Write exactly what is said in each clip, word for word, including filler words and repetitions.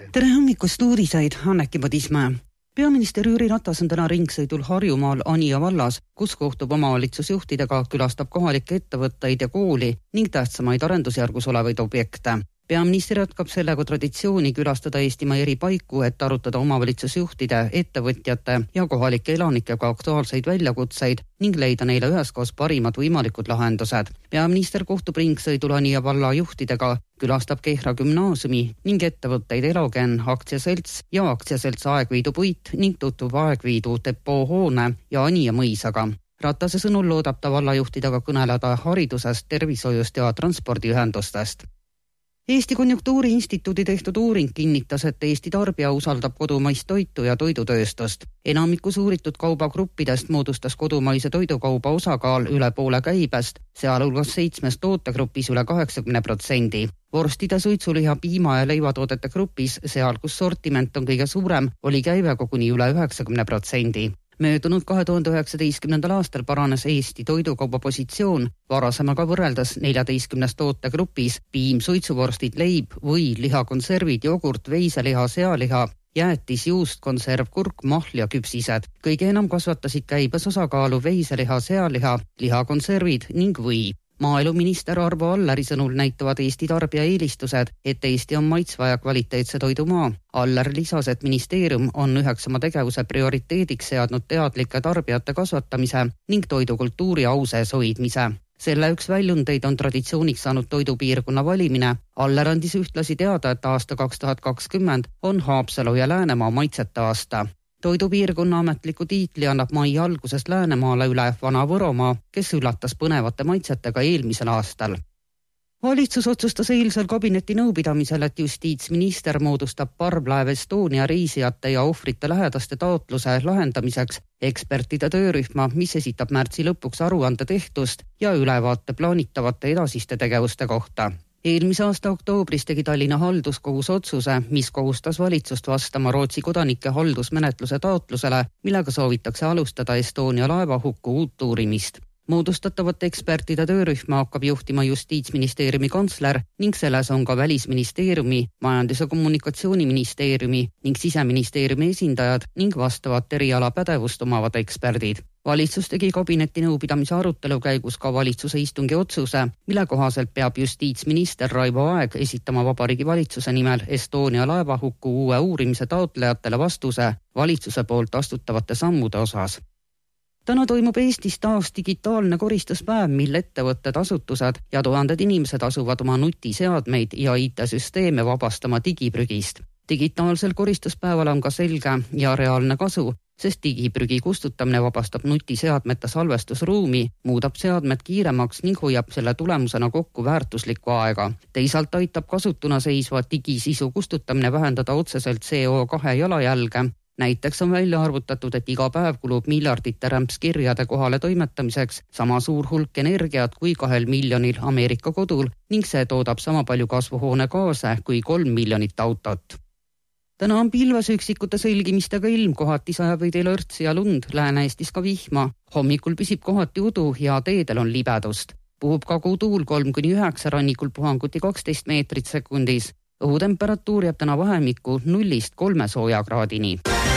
Tere hommikust uudiseid, Anneki Padismäe. Peaminister Jüri Ratas on täna ringsõidul Harjumaal Anija vallas, kus kohtub omavalitsusjuhtidega, külastab kohalikke ettevõtteid ja kooli ning tähtsamaid arendusjärgus olevaid objekte. Peaminister jätkab sellega traditsiooni külastada Eestimaa eri paiku, et arutada omavalitsusjuhtide, ettevõtjate ja kohalike elanikega aktuaalseid väljakutseid ning leida neile üheskoos parimad võimalikud lahendused. Peaminister kohtub ringsõidul Anija valla juhtidega, külastab Kehra gümnaasiumi ning ettevõtteid Elogen, aktsiaselts ja aktsiaselts Aegviidu puit ning tutvub Aegviidu depoohoone ja Anija mõisaga. Ratase sõnul loodab ta vallajuhtidega kõneleda haridusest, tervishoiust ja transpordiühendustest. Eesti Konjunktuuri Instituudi tehtud uuring kinnitas, et Eesti tarbija usaldab kodumaist toitu ja toidutööstust. Enamikus uuritud kaubagruppidest moodustas kodumaise toidukauba osakaal üle poole käibest, sealhulgas seitsmes tootegrupis üle kaheksakümmend protsenti. Vorstide, suitsuliha, piima ja leivatoodete grupis, seal kus sortiment on kõige suurem, oli käive koguni üle üheksakümmend protsenti. Möödunud kahe tuhande üheksateistkümnendal aastal paranes Eesti toidukauba positsioon varasemaga võrreldes neljateistkümnes tootegrupis piim, suitsuvorstid, leib või lihakonservid, jogurt, veiseliha, sealiha, jäätis, juust, konserv, kurk, mahl ja küpsised. Kõige enam kasvatasid käibes osakaalu veiseliha, sealiha, lihakonservid ning või. Maaeluminister Arvo Alleri sõnul näitavad Eesti tarbija eelistused, et Eesti on maitsva ja kvaliteetse toidumaa. Aller lisas, et ministeerium on üheks oma tegevuse prioriteediks seadnud teadlike tarbijate kasvatamise ning toidukultuuri au sees hoidmise. Selle üks väljundeid on traditsiooniks saanud toidupiirkonna valimine. Aller andis ühtlasi teada, et aasta kaks tuhat kakskümmend on Haapsalu ja Läänemaa maitsete aasta. Toidupiirkonna ametliku tiitli annab mai algusest Läänemaale üle Vana-Võromaa, kes üllatas põnevate maitsetega eelmisel aastal. Valitsus otsustas eilsel kabineti nõupidamisel, et justiitsminister moodustab parvlaev Estonia reisijate ja ohvrite lähedaste taotluse lahendamiseks ekspertide töörühma, mis esitab märtsi lõpuks aruande tehtust ja ülevaate plaanitavate edasiste tegevuste kohta. Eelmise aasta oktoobris tegi Tallinna halduskohus otsuse, mis kohustas valitsust vastama Rootsi kodanike haldusmenetluse taotlusele, millega soovitakse alustada Estonia laevahukku uut uurimist. Moodustatavate ekspertide töörühma hakkab juhtima Justiitsministeeriumi kantsler ning selles on ka Välisministeeriumi, Majandus- ja Kommunikatsiooniministeeriumi ning Siseministeeriumi esindajad ning vastavat eriala pädevust omavad eksperdid. Valitsus tegi kabineti nõupidamise arutelu käigus ka valitsuse istungi otsuse, mille kohaselt peab justiitsminister Raivo Aeg esitama Vabariigi Valitsuse nimel Estonia laevahukku uue uurimise taotlejatele vastuse valitsuse poolt astutavate sammude osas. Täna toimub Eestis taas digitaalne koristuspäev, mil ettevõtted, asutused ja tuhanded inimesed asuvad oma nutiseadmeid ja I T-süsteeme vabastama digiprügist. Digitaalsel koristuspäeval on ka selge ja reaalne kasu, sest digiprügi kustutamine vabastab nutiseadmete salvestusruumi, muudab seadmed kiiremaks ning hoiab selle tulemusena kokku väärtuslikku aega. Teisalt aitab kasutuna seisva digisisu kustutamine vähendada otseselt C O kahe jalajälge. Näiteks on välja arvutatud, et iga päev kulub miljardite rämpskirjade kohale toimetamiseks sama suur hulk energiat kui kahel miljonil Ameerika kodul ning see toodab sama palju kasvuhoonegaase kui kolm miljonit autot. Täna on pilves üksikute selgimistega ilm, kohati sajab veidi lörtsi ja lund, Lääne-Eestis ka vihma. Hommikul püsib kohati udu ja teedel on libedust. Puhub kagutuul kolm kuni üheksa, rannikul puhanguti kaksteist meetrit sekundis. Õhutemperatuur jääb täna vahemikku nullist kolme soojakraadini.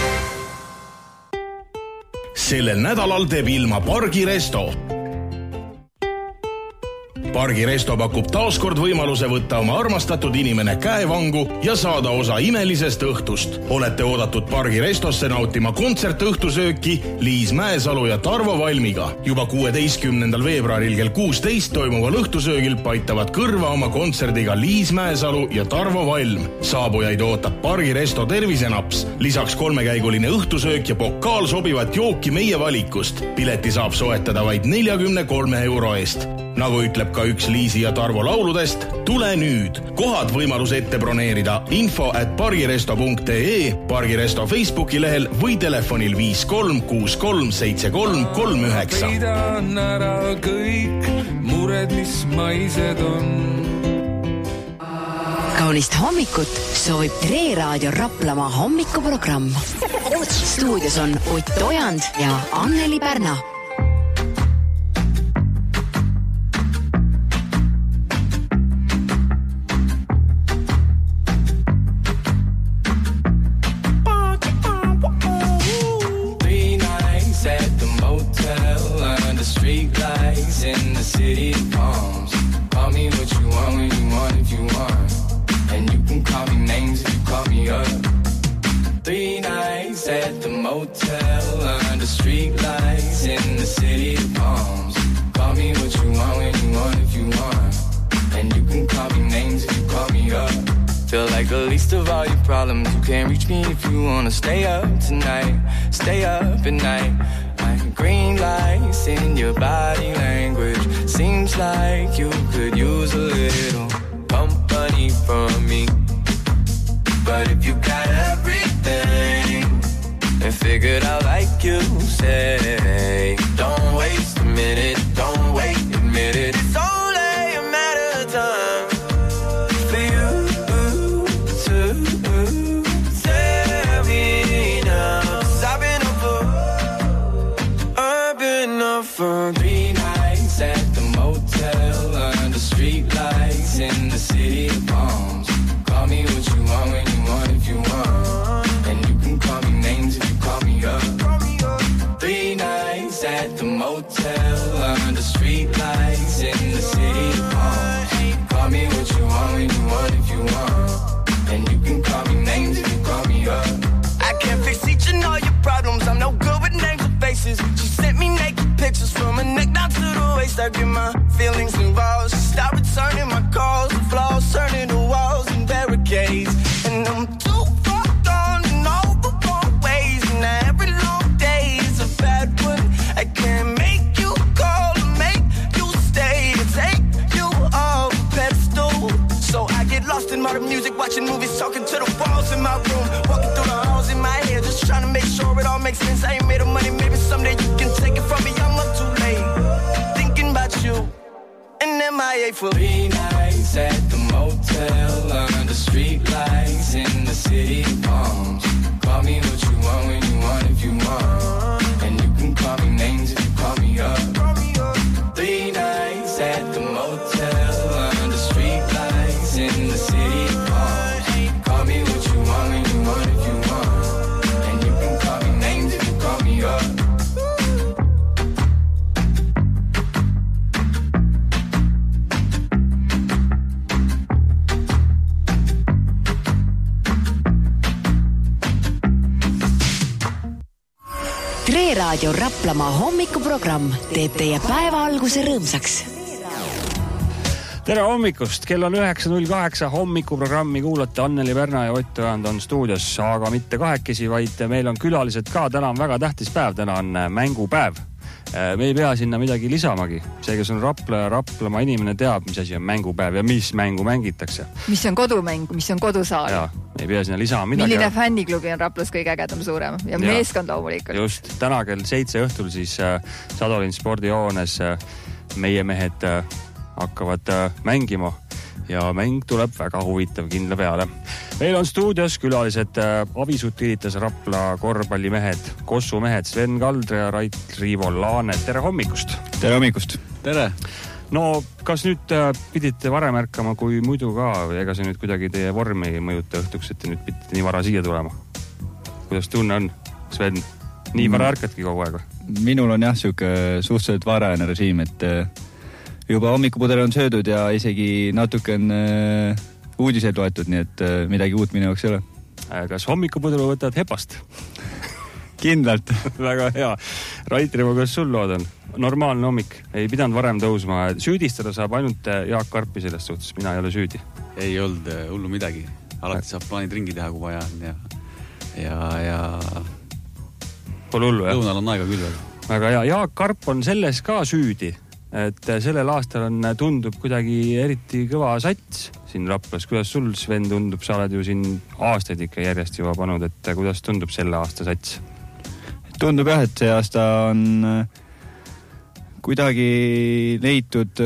Sellel nädalal teeb ilma Pargiresto. Pargiresto pakub taaskord võimaluse võtta oma armastatud inimene käevangu ja saada osa imelisest õhtust. Olete oodatud Pargirestosse nautima kontsertõhtusööki Liis Mäesalu ja Tarvo Valmiga. Juba kuueteistkümnendal veebruaril kell kuusteist toimuval õhtusöögil paitavad kõrva oma kontserdiga Liis Mäesalu ja Tarvo Valm. Saabujaid ootab Pargiresto tervisenaps. Lisaks kolmekäiguline õhtusöök ja pokaal sobivat jooki meie valikust. Pileti saab soetada vaid neljakümne kolme euro eest. Nagu ütleb ka üks Liisi ja Tarvo lauludest, tule nüüd. Kohad võimalus ette broneerida info at pargiresto punkt ee, Pargiresto Facebooki lehel või telefonil viis kolm kuus kolm seitse kolm kolm üheksa. Peidan ära kõik mured, mis maised on. Kaunist hommikut soovib Tre Raadio Raplamaa hommikuprogramm. Stuudios on Ott Ojand ja Anneli Pärna. motel under street lights in the city of palms. Call me what you want when you want if you want. And you can call me names if you call me up. Feel like the least of all your problems. You can't reach me if you wanna stay up tonight. Stay up at night. Like green lights in your body language. Seems like you could use a little company from me. But if you got everything and figured out like you say, don't waste a minute, don't wait, admit it. It's only a matter of time for you to tell me now. 'Cause I've been up for, I've been up for three nights at the motel under street lights in the city of palms. Call me what you want when you want if you want. And you can call me names if you call me up. Three nights at the motel under street lights in the city of palms. Call me what you want when you want if you want. And you can call me names if you call me up. I can't fix each and all your problems. I'm no good with names and faces. She sent me naked pictures from her neck down to the waist. I get my feelings involved. She stopped returning my calls. The flaws turning to walls and barricades. And I'm too far gone in all the wrong ways. And every long day is a bad one. I can't make you call or make you stay to take you off a pedestal. So I get lost in modern music, watching movies, talking to the walls in my room, walking through the halls in my head, just trying to make sure it all makes sense. I ain't made of money, maybe someday you can take it from me. I'm up too late, thinking about you. And M I A for three nights at the motel under street lights in the city of palms. Call me what you want when you want if you want. And you can call me names if you call me up. Three nights at the motel under street lights in the city of palms. Call me what you want when you want if you want. And you can call me names if you call me up. Tre Raadio Raplamaa hommikuprogramm teeb teie päeva alguse rõõmsaks. Tere hommikust, kell on üheksa null kaheksa, hommikuprogrammi kuulate Anneli Pärna ja Ott Ojand on stuudios, aga mitte kahekesi, vaid meil on külalised ka. Täna on väga tähtis päev, täna on mängupäev. Me ei pea sinna midagi lisamagi. See, kes on Rapla ja Raplamaa inimene teab, mis asi on mängupäev ja mis mängu mängitakse. Mis on kodumäng, mis on kodusaal. Ja, ei pea sinna lisama midagi. Milline fänniklubi on Raplas kõige ägedam suurem ja, ja meeskond loomulikult. Just, täna kell seitse õhtul siis Sadolin spordihoones meie mehed hakkavad mängima ja mäng tuleb väga huvitav kindla peale. Meil on stuudios külalised Avisut Tilitas Rapla korvpallimehed, Kossu mehed Sven Kaldre ja Rait-Riivo Laane. Tere hommikust! Tere hommikust! Tere! No, kas nüüd pidite varem ärkama kui muidu ka? Ega see nüüd kuidagi teie vormi ei mõjuta õhtuks, et te nüüd pidite nii vara siia tulema? Kuidas tunne on, Sven? Nii vara ärkatki kogu aega? Minul on jah siuke suhteliselt varajane režiim, et juba hommikupudel on söödud ja isegi natuke on äh, uudised loetud, nii et äh, midagi uut minu jaoks ei ole. Kas hommikupudel võtad hepast? Kindlalt. Väga hea. Rait-Riivo, kas sul lood on? Normaalne hommik. Ei pidanud varem tõusma. Süüdistada saab ainult Jaak Karpi selles suhtes. Mina ei ole süüdi. Ei olnud hullu midagi. Alati saab plaanid ringi teha, kui vaja on. Ja, ja, ja... Pole hullu, jah? Lõunal on aega küll veel. Väga hea. Jaak Karp on selles ka süüdi. Et sellel aastal on, tundub kuidagi eriti kõva sats siin Raplas. Kuidas sul, Sven, tundub? Sa oled ju siin aastaid ikka järjest juba panud, et kuidas tundub selle aasta sats? Tundub jah, et see aasta on kuidagi leitud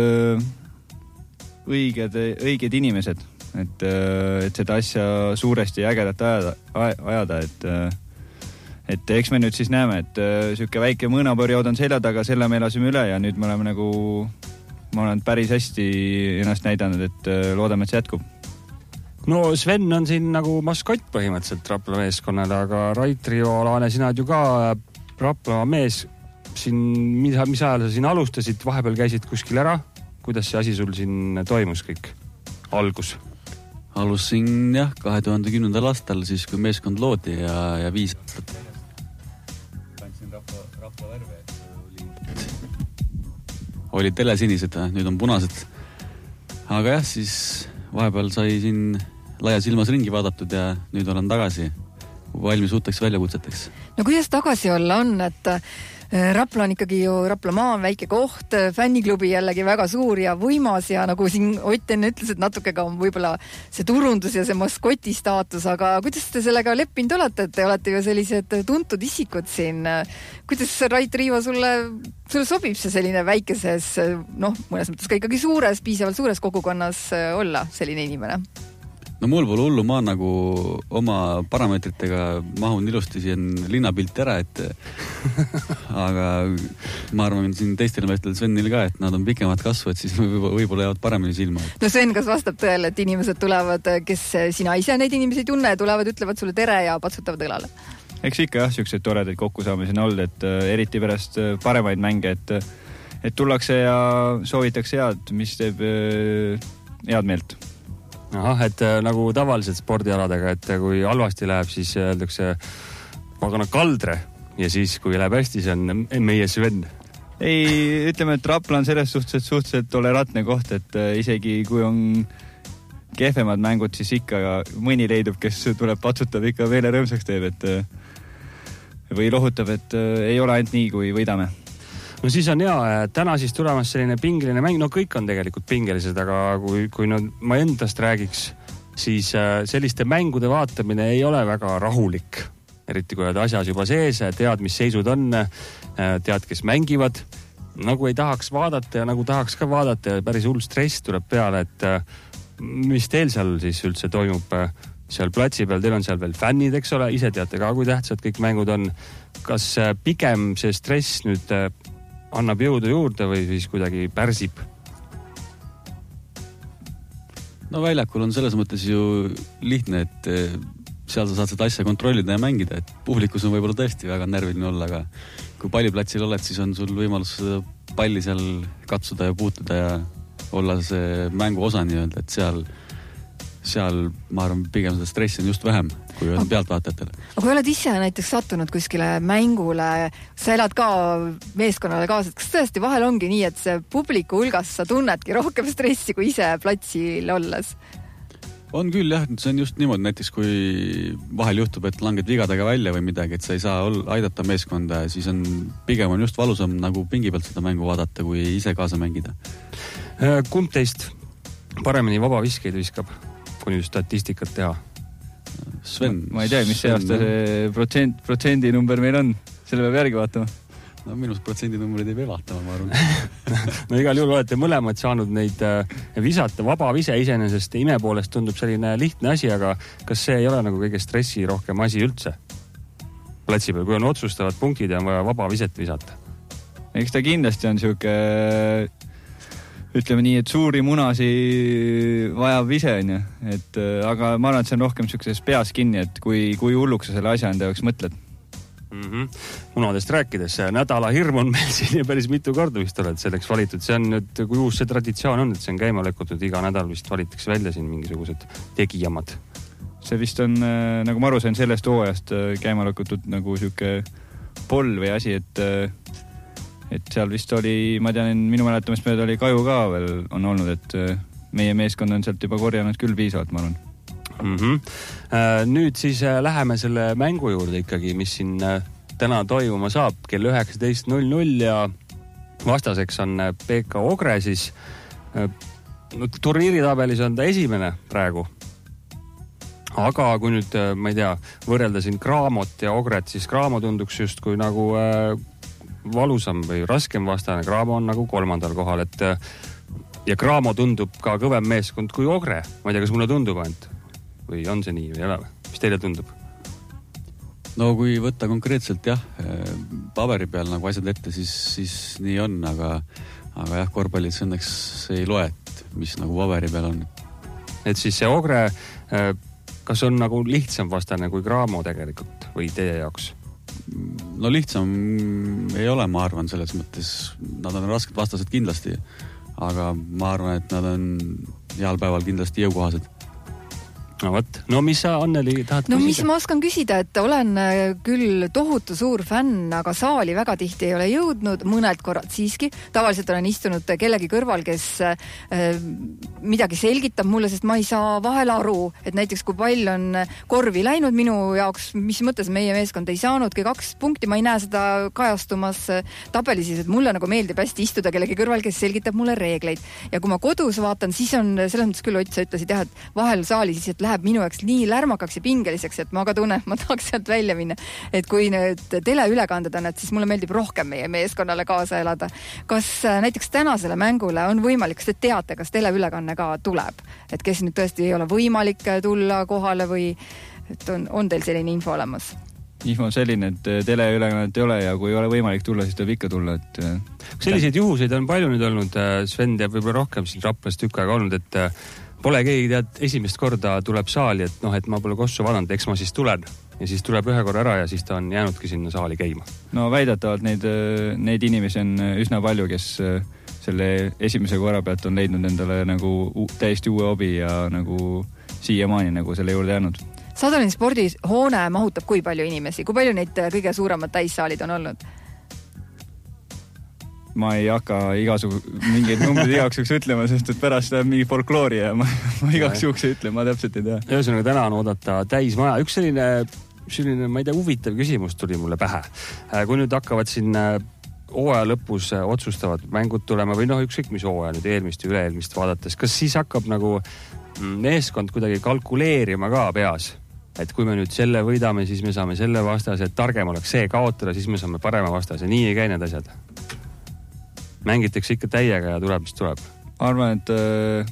õiged, õiged inimesed, et, et seda asja suuresti ja ägedat ajada, ajada et Et eks me nüüd siis näeme, et siuke väike mõõnaperiood on selja taga, selle me elasime üle ja nüüd me oleme nagu, ma olen päris hästi ennast näidanud, et loodame, et see jätkub. No Sven on siin nagu maskott põhimõtteliselt Rapla meeskonnal, aga Rait-Riivo Laane, sina oled ju ka Rapla mees. Siin, mis, mis ajal sa siin alustasid, vahepeal käisid kuskil ära? Kuidas see asi sul siin toimus kõik? Algus? Alustasin jah, kahe tuhande kümnendal aastal, siis kui meeskond loodi ja, ja viis aastat. Rapla värve, olid, olid telesinised, nüüd on punased. Aga jah, siis vahepeal sai siin laias ilmas ringi vaadatud ja nüüd olen tagasi valmis uuteks väljakutseteks. No kuidas tagasi olla on, et Rapla on ikkagi ju, Raplamaa on väike koht, fänniklubi jällegi väga suur ja võimas ja nagu siin Ott enne ütles, et natuke ka on võib-olla see turundus ja see maskoti staatus, aga kuidas te sellega leppinud olete, et te olete ju sellised tuntud isikud siin. Kuidas Rait Riivo sulle, sulle sobib see selline väikeses, noh, mõnes mõttes ka ikkagi suures, piisavalt suures kogukonnas olla selline inimene? No mul pole hullu, ma nagu oma parameetritega mahun ilusti siin linnapilti ära, et aga ma arvan siin teistel meestel Svenil ka, et nad on pikemad kasvu, et siis võib-olla jäävad paremini silma. No Sven, kas vastab tõele, et inimesed tulevad, kes sina ise neid inimesi tunne, tulevad, ütlevad sulle tere ja patsutavad õlale? Eks ikka jah, siuksed toredaid kokkusaamisi on olnud, et eriti pärast paremaid mänge, et, et tullakse ja soovitakse head, mis teeb head meelt. Ahah, et nagu tavaliselt spordialadega, et kui halvasti läheb, siis öeldakse pagana kaldre ja siis, kui läheb hästi, see on meie Sven. Ei, ütleme, et Rapla on selles suhtes suhteliselt tolerantne koht, et isegi kui on kehvemad mängud, siis ikka mõni leidub, kes tuleb patsutab ikka meele rõõmsaks teeb, et või lohutab, et ei ole ainult nii, kui võidame. No siis on hea, täna siis tulemas selline pingeline mäng, no kõik on tegelikult pingelised, aga kui, kui no, ma endast räägiks, siis selliste mängude vaatamine ei ole väga rahulik. Eriti kui oled asjas juba sees, tead, mis seisud on, tead, kes mängivad, nagu ei tahaks vaadata ja nagu tahaks ka vaadata ja päris hull stress tuleb peale, et mis teil seal siis üldse toimub seal platsi peal, teil on seal veel fännid, eks ole, ise teate ka, kui tähtsad kõik mängud on. Kas pigem see stress nüüd annab jõudu juurde või siis kuidagi pärsib? No väljakul on selles mõttes ju lihtne, et seal sa saad seda asja kontrollida ja mängida, et publikus on võib-olla tõesti väga närviline olla, aga kui palliplatsil oled, siis on sul võimalus palli seal katsuda ja puutuda ja olla see mängu osa nii-öelda, et seal seal, ma arvan, pigem seda stressi on just vähem, kui on pealtvaatajatel. Aga kui oled ise näiteks sattunud kuskile mängule, sa elad ka meeskonnale kaasa, kas tõesti vahel ongi nii, et see publiku hulgas sa tunnedki rohkem stressi kui ise platsil olles? On küll jah, see on just niimoodi, näiteks kui vahel juhtub, et langed vigadega välja või midagi, et sa ei saa aidata meeskonda, siis on pigem on just valusam nagu pingi pealt seda mängu vaadata, kui ise kaasa mängida. Kumb teist paremini vabaviskeid viskab, kui nüüd statistikat teha? Sven. Ma, ma ei tea, mis see aasta see protsent, protsendi number meil on. Selle peab järgi vaatama. No minus protsendi numbrid ei pea vaatama, ma arvan. No igal juhul olete mõlemad saanud neid visata. Vaba vise iseenesest ime poolest tundub selline lihtne asi, aga kas see ei ole nagu kõige stressi rohkem asi üldse? Platsi peal, kui on otsustavad punktid ja on vaja vaba viset visata. Eks ta kindlasti on siuke ütleme nii, et suuri munasi vajab ise, on ju. Et, aga ma arvan, et see on rohkem siukses peas kinni, et kui, kui hulluks sa selle asja enda jaoks mõtled. Mm-hmm. Munadest rääkides, nädala hirm on meil siin ja päris mitu korda vist oled selleks valitud. See on nüüd, kui uus see traditsioon on, et see on käima lõkutud, iga nädal vist valitaks välja siin mingisugused tegijamad. See vist on, nagu ma aru sain sellest hooajast käima lõkutud nagu siuke poll või asi, et et seal vist oli, ma tean, minu mäletamist mööda oli Kaju ka veel on olnud, et meie meeskond on sealt juba korjanud küll piisavalt, ma arvan. Mm-hmm. Nüüd siis läheme selle mängu juurde ikkagi, mis siin täna toimuma saab kell üheksateist null null ja vastaseks on P K Ogre siis. No, turniiritabelis on ta esimene praegu. Aga kui nüüd, ma ei tea, võrrelda siin Graamot ja Ogret, siis Graamo tunduks just kui nagu valusam või raskem vastane. Graamo on nagu kolmandal kohal, et ja Graamo tundub ka kõvem meeskond kui Ogre. Ma ei tea, kas mulle tundub ainult või on see nii või ei ole? Mis teile tundub? No kui võtta konkreetselt jah, paberi peal nagu asjad ette, siis, siis nii on, aga, aga jah, korvpallis õnneks ei loe, mis nagu paberi peal on. Et siis see Ogre, kas on nagu lihtsam vastane kui Graamo tegelikult või teie jaoks? No lihtsam ei ole, ma arvan, selles mõttes. Nad on rasked vastased kindlasti, aga ma arvan, et nad on heal päeval kindlasti jõukohased. no võt, no mis sa, Anneli, tahad no küsida? mis ma oskan küsida, et olen küll tohutu suur fänn, aga saali väga tihti ei ole jõudnud, mõned korrad siiski. Tavaliselt olen istunud kellegi kõrval, kes äh, midagi selgitab mulle, sest ma ei saa vahel aru, et näiteks kui pall on korvi läinud minu jaoks, mis mõttes meie meeskond ei saanudki kaks punkti, ma ei näe seda kajastumas tabelis, et mulle nagu meeldib hästi istuda kellegi kõrval, kes selgitab mulle reegleid. Ja kui ma kodus vaatan, siis on selles mõttes küll Ott, sa ütlesid jah, et vahel saali siis, et läheb minu jaoks nii lärmakaks ja pingeliseks, et ma ka tunnen, et ma tahaks sealt välja minna. Et kui nüüd teleülekanded on, et siis mulle meeldib rohkem meie meeskonnale kaasa elada. Kas näiteks tänasele mängule on võimalik, kas te teate, kas teleülekanne ka tuleb? Et kes nüüd tõesti ei ole võimalik tulla kohale või et on, on teil selline info olemas? Info on selline, et teleülekannet ei ole ja kui ei ole võimalik tulla, siis tuleb ikka tulla. Et... selliseid juhuseid on palju nüüd olnud, Sven teab võib-olla rohkem siin Raplas tükk aega olnud, et pole keegi tead, esimest korda tuleb saali, et noh, et ma pole kossu vaadanud, eks ma siis tulen. Ja siis tuleb ühe korra ära ja siis ta on jäänudki sinna saali käima. No väidetavalt neid, neid inimesi on üsna palju, kes selle esimese korra pealt on leidnud endale nagu täiesti uue hobi ja nagu siiamaani nagu selle juurde jäänud. Sadolin spordihoone mahutab kui palju inimesi? Kui palju neid kõige suuremad täissaalid on olnud? Ma ei hakka igasugu mingeid numbrid igaks juhuks ütlema, sest et pärast läheb mingi folkloori ja ma, ma igaks juhuks ei ütle, ma täpselt ei tea. Ühesõnaga täna on oodata täismaja. Üks selline, selline, ma ei tea, huvitav küsimus tuli mulle pähe. Kui nüüd hakkavad siin hooaja lõpus otsustavad mängud tulema või noh, ükskõik mis hooaja nüüd eelmist ja üle-eelmist vaadates, kas siis hakkab nagu meeskond kuidagi kalkuleerima ka peas? Et kui me nüüd selle võidame, siis me saame selle vastase, et targem oleks see kaotada, siis me saame parema vastase. Nii ei käi need asjad. Mängitakse ikka täiega ja tuleb, mis tuleb. Arvan, et äh,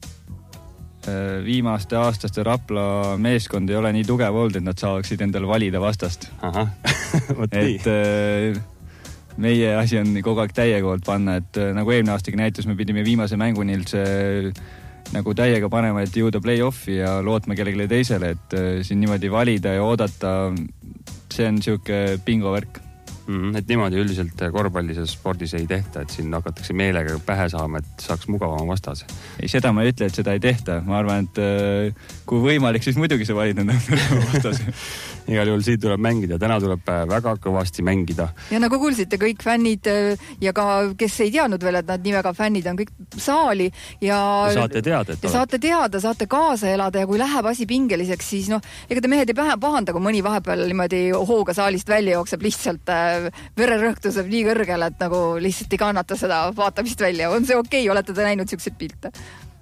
viimaste aastaste Rapla meeskond ei ole nii tugev olnud, et nad saaksid endale valida vastast. Aha, võt nii. Et äh, meie asi on kogu aeg täiega poolt panna, et äh, nagu eelmine aastagi näitus, me pidime viimase mänguni see nagu täiega panema, et jõuda play-offi ja lootma kellegile teisele, et äh, siin niimoodi valida ja oodata, see on siuke bingovärk. Mm, et niimoodi üldiselt korvpallises spordis ei tehta, et siin hakatakse meelega pähe saama, et saaks mugavama vastase. Ei, seda ma ei ütle, et seda ei tehta. Ma arvan, et kui võimalik, siis muidugi see valida vastase. Igal juhul siin tuleb mängida. Täna tuleb väga kõvasti mängida. Ja nagu kuulsite, kõik fännid ja ka kes ei teadnud veel, et nad nii väga fännid on kõik saali ja, ja saate teada, et ja saate teada, saate kaasa elada ja kui läheb asi pingeliseks, siis noh, ega te mehed ei pahanda, kui mõni vahepeal niimoodi hooga saalist välja jookseb lihtsalt vererõhk tõuseb nii kõrgele, et nagu lihtsalt ei kannata seda vaatamist välja. On see okei? Okay? Olete te näinud siukseid pilte?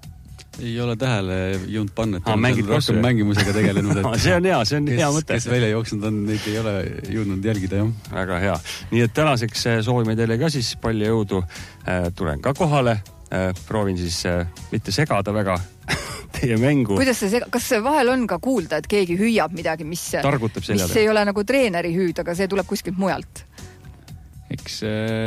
Ei ole tähele jõudnud panna, et on rohkem mängimusega tegelenud. Et see on hea, see on kes, hea mõte. Kes välja jooksnud on, neid ei ole jõudnud jälgida, jah. Väga hea. Nii et tänaseks soovime teile ka siis palju jõudu. Tulen ka kohale. Proovin siis mitte segada väga teie mängu. Kuidas see sega? Kas vahel on ka kuulda, et keegi hüüab midagi, mis, mis ei ole nagu treeneri hüüd, aga see tuleb kuskilt mujalt? Eks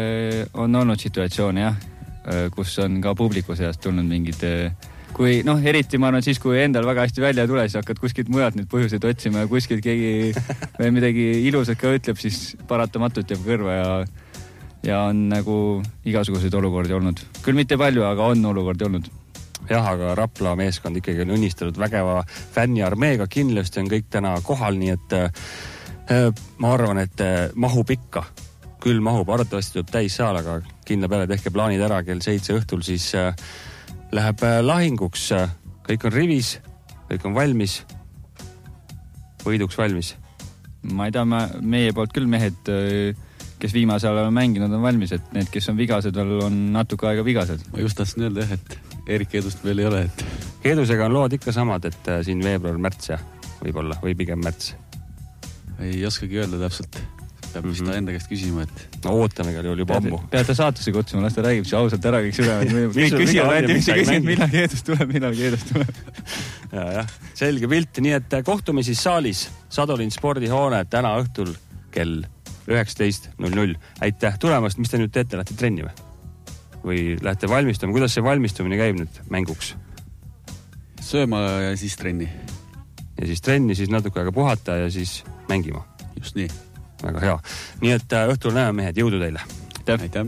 on olnud situatsioone, jah, kus on ka publiku seast tulnud mingid... Kui, noh, eriti ma arvan, siis kui endal väga hästi välja tule, siis hakkad kuskilt mujalt neid põhjuseid otsima ja kuskilt keegi või midagi ilusat ka ütleb, siis paratamatult jääb kõrva ja, ja on nagu igasuguseid olukordi olnud. Küll mitte palju, aga on olukordi olnud. Jah, aga Rapla meeskond ikkagi on õnnistanud vägeva fänniarmeega. Kindlasti on kõik täna kohal, nii et äh, ma arvan, et äh, mahub ikka. Küll mahub, arvatavasti tuleb täis saal, aga kindla peale tehke plaanid ära kell seitse õhtul, siis äh, läheb lahinguks. Kõik on rivis, kõik on valmis. Võiduks valmis. Ma ei tea, ma, meie poolt küll mehed, kes viimasel ajal on mänginud, on valmis, et need, kes on vigased, on natuke aega vigased. Ma just tahtsin öelda, et Erik Keedust veel ei ole. Et... Keedusega on lood ikka samad, et siin veebruar, märts ja võib-olla, või pigem märts. Ei oskagi öelda täpselt. Peab vist mm-hmm. enda käest küsima, et... No ootame igal juhul juba ammu. Peate saatuse kutsuma, las ta räägib see ausalt ära kõik südamed. Kõik küsivad, ainult mis küsivad, millal Keedust tuleb, millal Keedust tuleb. ja, jah, selge pilt. Nii et kohtume siis saalis Sadolin spordihoone täna õhtul kell üheksateist null null. Aitäh tulemast. Mis te nüüd teete? Lähte trenni või? Või lähte valmistuma? Kuidas see valmistumine käib nüüd mänguks? Sööma ja siis trenni. Ja siis trenni, siis natuke aega puhata ja siis mängima. Just nii. Väga hea. Nii et õhtul näeme mehed, jõudu teile. Aitäh. Aitäh.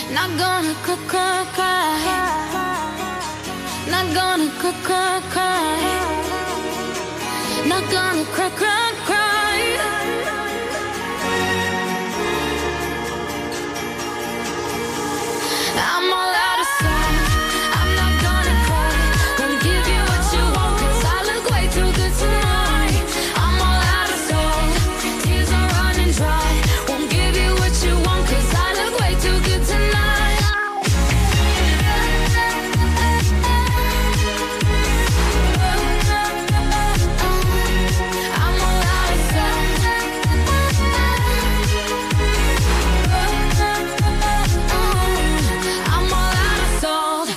Not gonna cry, cry, cry. Not gonna cry, cry, cry. Not gonna cry, cry, cry. I'm all out of sight. I'm not gonna cry. Gonna give you what you want, 'cause I look way too good tonight. I'm all out of sight. Tears are running dry. Won't give you what you want, 'cause I look way too good tonight. I'm all out of sight. I'm all out of salt.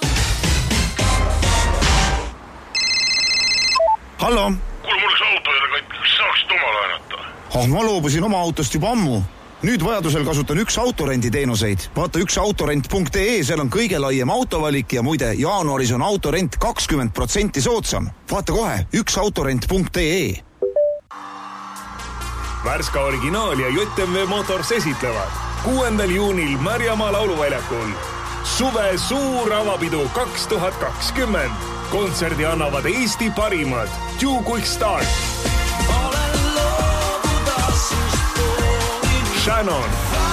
Hallo? Kuule, mul oleks auto jälle kõik, kas saaks tuma laenata? Oh, ma loobusin oma autost juba ammu. Nüüd vajadusel kasutan üks autorenditeenuseid. Vaata üks autorent punkt ee, seal on kõige laiem autovalik ja muide, jaanuaris on autorent kakskümmend protsenti soodsam. Vaata kohe, üks autorent punkt ee. Värska originaal ja J M V Motors esitlevad kuuendal juunil Märjamaa lauluväljakul suve suur avapidu kaks tuhat kakskümmend. Kontserdi annavad Eesti parimad Two Quick Start, Shannon,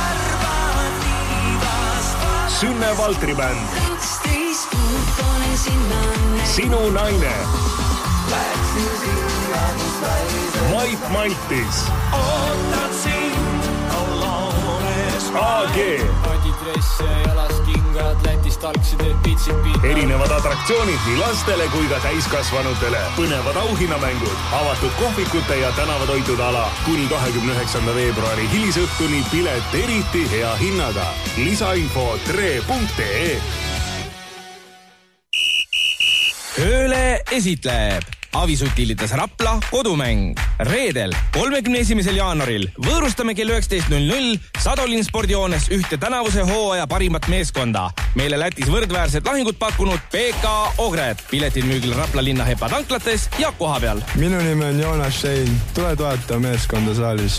Sünne Valtri bänd, Sinu naine, Mait Maltis, A G, erinevad atraktsioonid nii lastele kui ka täiskasvanutele, põnevad auhinnamängud, avatud kohvikute ja tänavatoitude ala, kuni kahekümne üheksanda veebruari hilisõhtuni pilet eriti hea hinnaga. Lisainfo tre punkt ee. Ööle esitleb Avisutilitas Rapla kodumäng. Reedel, kolmekümne esimesel jaanuaril võõrustame kell üheksateist null null Sadolin spordijoones ühte tänavuse hooaja parimat meeskonda. Meile Lätis võrdväärset lahingut pakkunud P K Ogred. Piletid müügil Rapla linna Hepa tanklates ja koha peal. Minu nime on Joonas Sein. Tule toeta meeskonda saalis.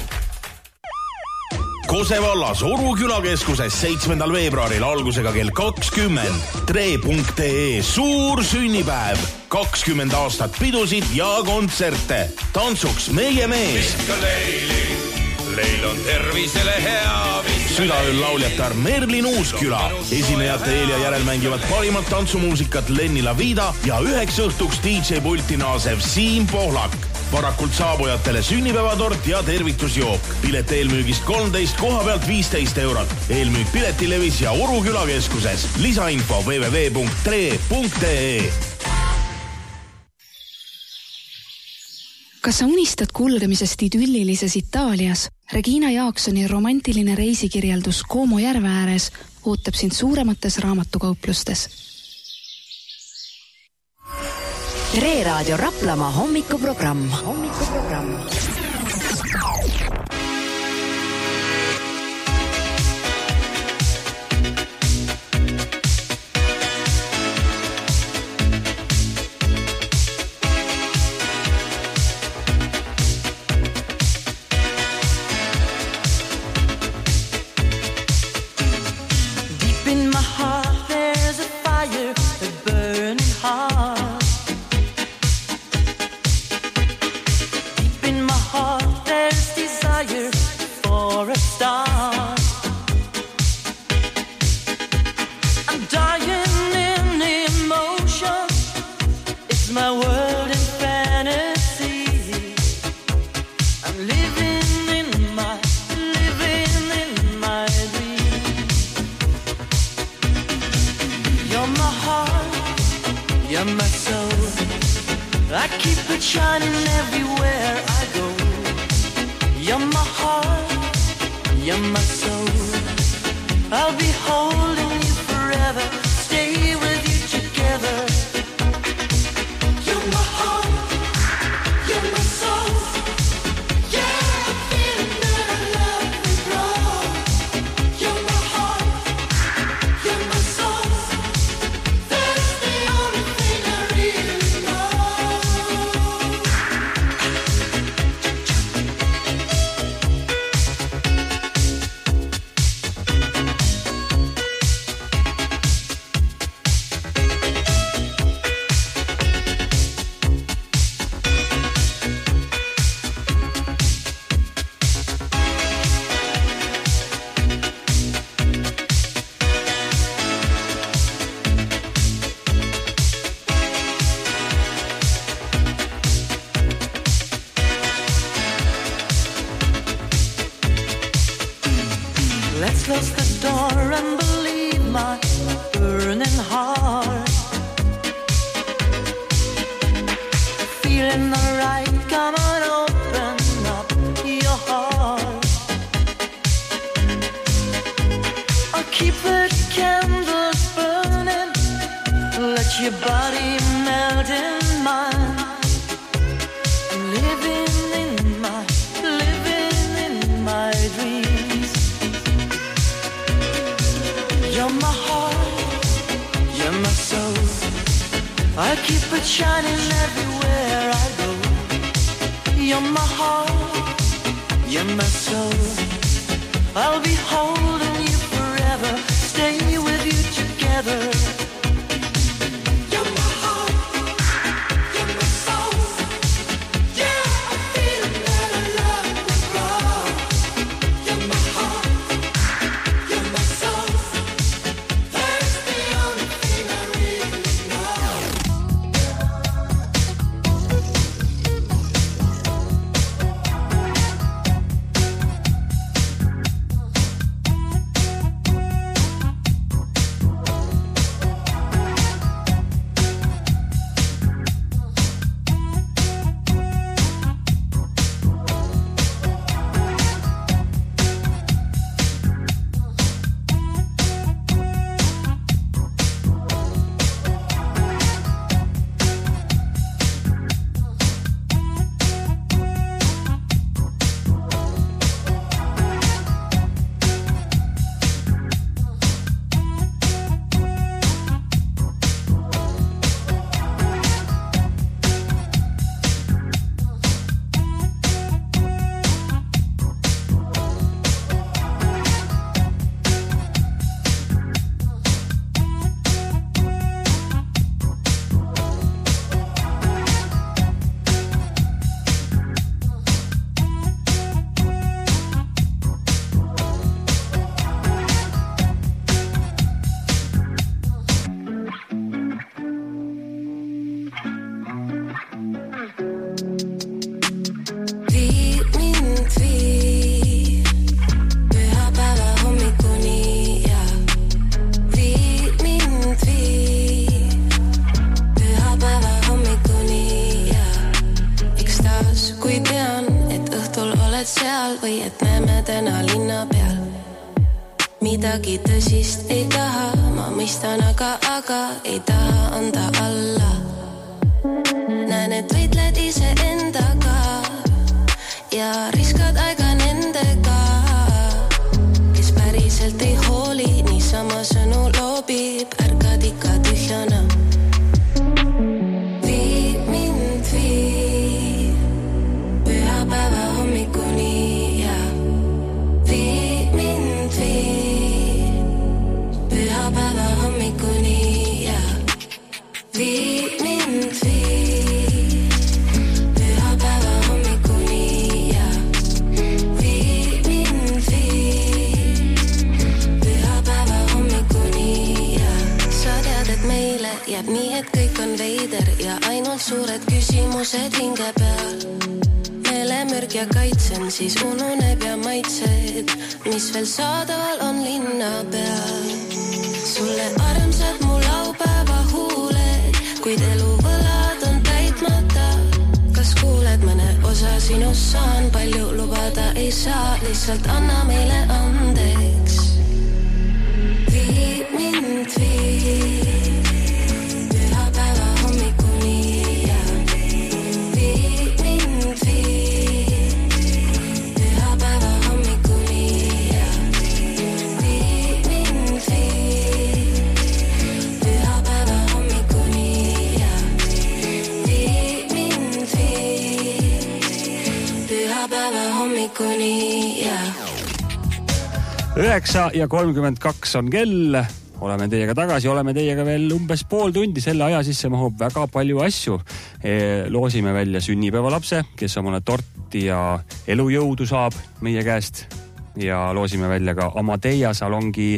Kose vallas Oru külakeskuses seitsmendal veebruaril algusega kell kakskümmend. tre punkt ee suur sünnipäev. kakskümmend aastat pidusid ja kontserte. Tantsuks meie mees. Leil on tervisele hea. Südaööl lauljatar Merlin Uusküla. Esinejate eel ja järel mängivad parimat tantsumuusikat Lenni Lavida ja üheks õhtuks D J pulti naasev Siim Pohlak. Varakult saabujatele sünnipäevatort ja tervitusjook. Pilet eelmüügist kolmteist, koha pealt viisteist eurot. Eelmüük Piletilevis ja Oru külakeskuses. Lisainfo w w w punkt tre punkt ee. Kas sa unistad kulgemisest idüllilises Itaalias? Regina Jaaksoni romantiline reisikirjeldus Como järve ääres ootab sind suuremates raamatukauplustes. Tre Raadio Raplamaa hommikuprogramm. Hommikuprogramm. Deep in my heart there's a fire, a burning heart. For a start, I'm dying in emotion. It's my world in fantasy. I'm living in my, living in my dream. You're my heart, you're my soul. I keep it shining everywhere I go. You're my heart, you're my soul. I'll be holding you forever, stay with you together. You're my heart, you're my soul. Yeah, I'm feeling that I love and grow. You're my heart, you're my soul. That's the only thing I really know. Let's close the door and believe my burning heart. Feeling alright, come on, open up your heart. I'll keep the candles burning, let your body melt in mine. Living in my, living in my dreams. You're my heart, you're my soul. I keep it shining everywhere I go. You're my heart, you're my soul. I'll be holding you forever, stay with you together. You're my heart, you're my soul. Yeah, I'm feeling that I love will grow. You're my heart, you're my soul. That's the only thing I really know. Midagi tõsist ei taha, ma mõistan aga, aga ei taha anda alla. Näen, et võitled ise endaga ja riskad aega nendega, kes päriselt ei hooli, niisama sõnu loobib, ärkad ikka tühjana. Viib mind, viib pühapäeva hommikuni ja viib mind, viib pühapäeva hommikuni ja viib mind, viib pühapäeva hommikuni ja viib mind, viib pühapäeva hommikuni ja sa tead, et meile jääb nii, et kõik on veider ja ainult suured küsimused hinge peal. Meelemürg ja kaitsen, siis ununeb ja maitsed, mis veel saadaval on linna peal. Sulle armsad mu laupäeva huuled, kuid elu võlad on täitmata. Kas kuuled mõne osa sinust saan, palju lubada ei saa, lihtsalt anna meile andeks. Viib mind, viib pühapäeva hommikuni ja viib mind, viib pühapäeva hommikuni ja viib mind, viib pühapäeva hommikuni ja viib mind, viib pühapäeva hommikuni ja üheksa ja kolmkümmend kaks on kell, oleme teiega tagasi, oleme teiega veel umbes pool tundi, selle aja sisse mahub väga palju asju. Loosime välja sünnipäevalapse, kes omale torti ja elujõudu saab meie käest ja loosime välja ka Amadeia salongi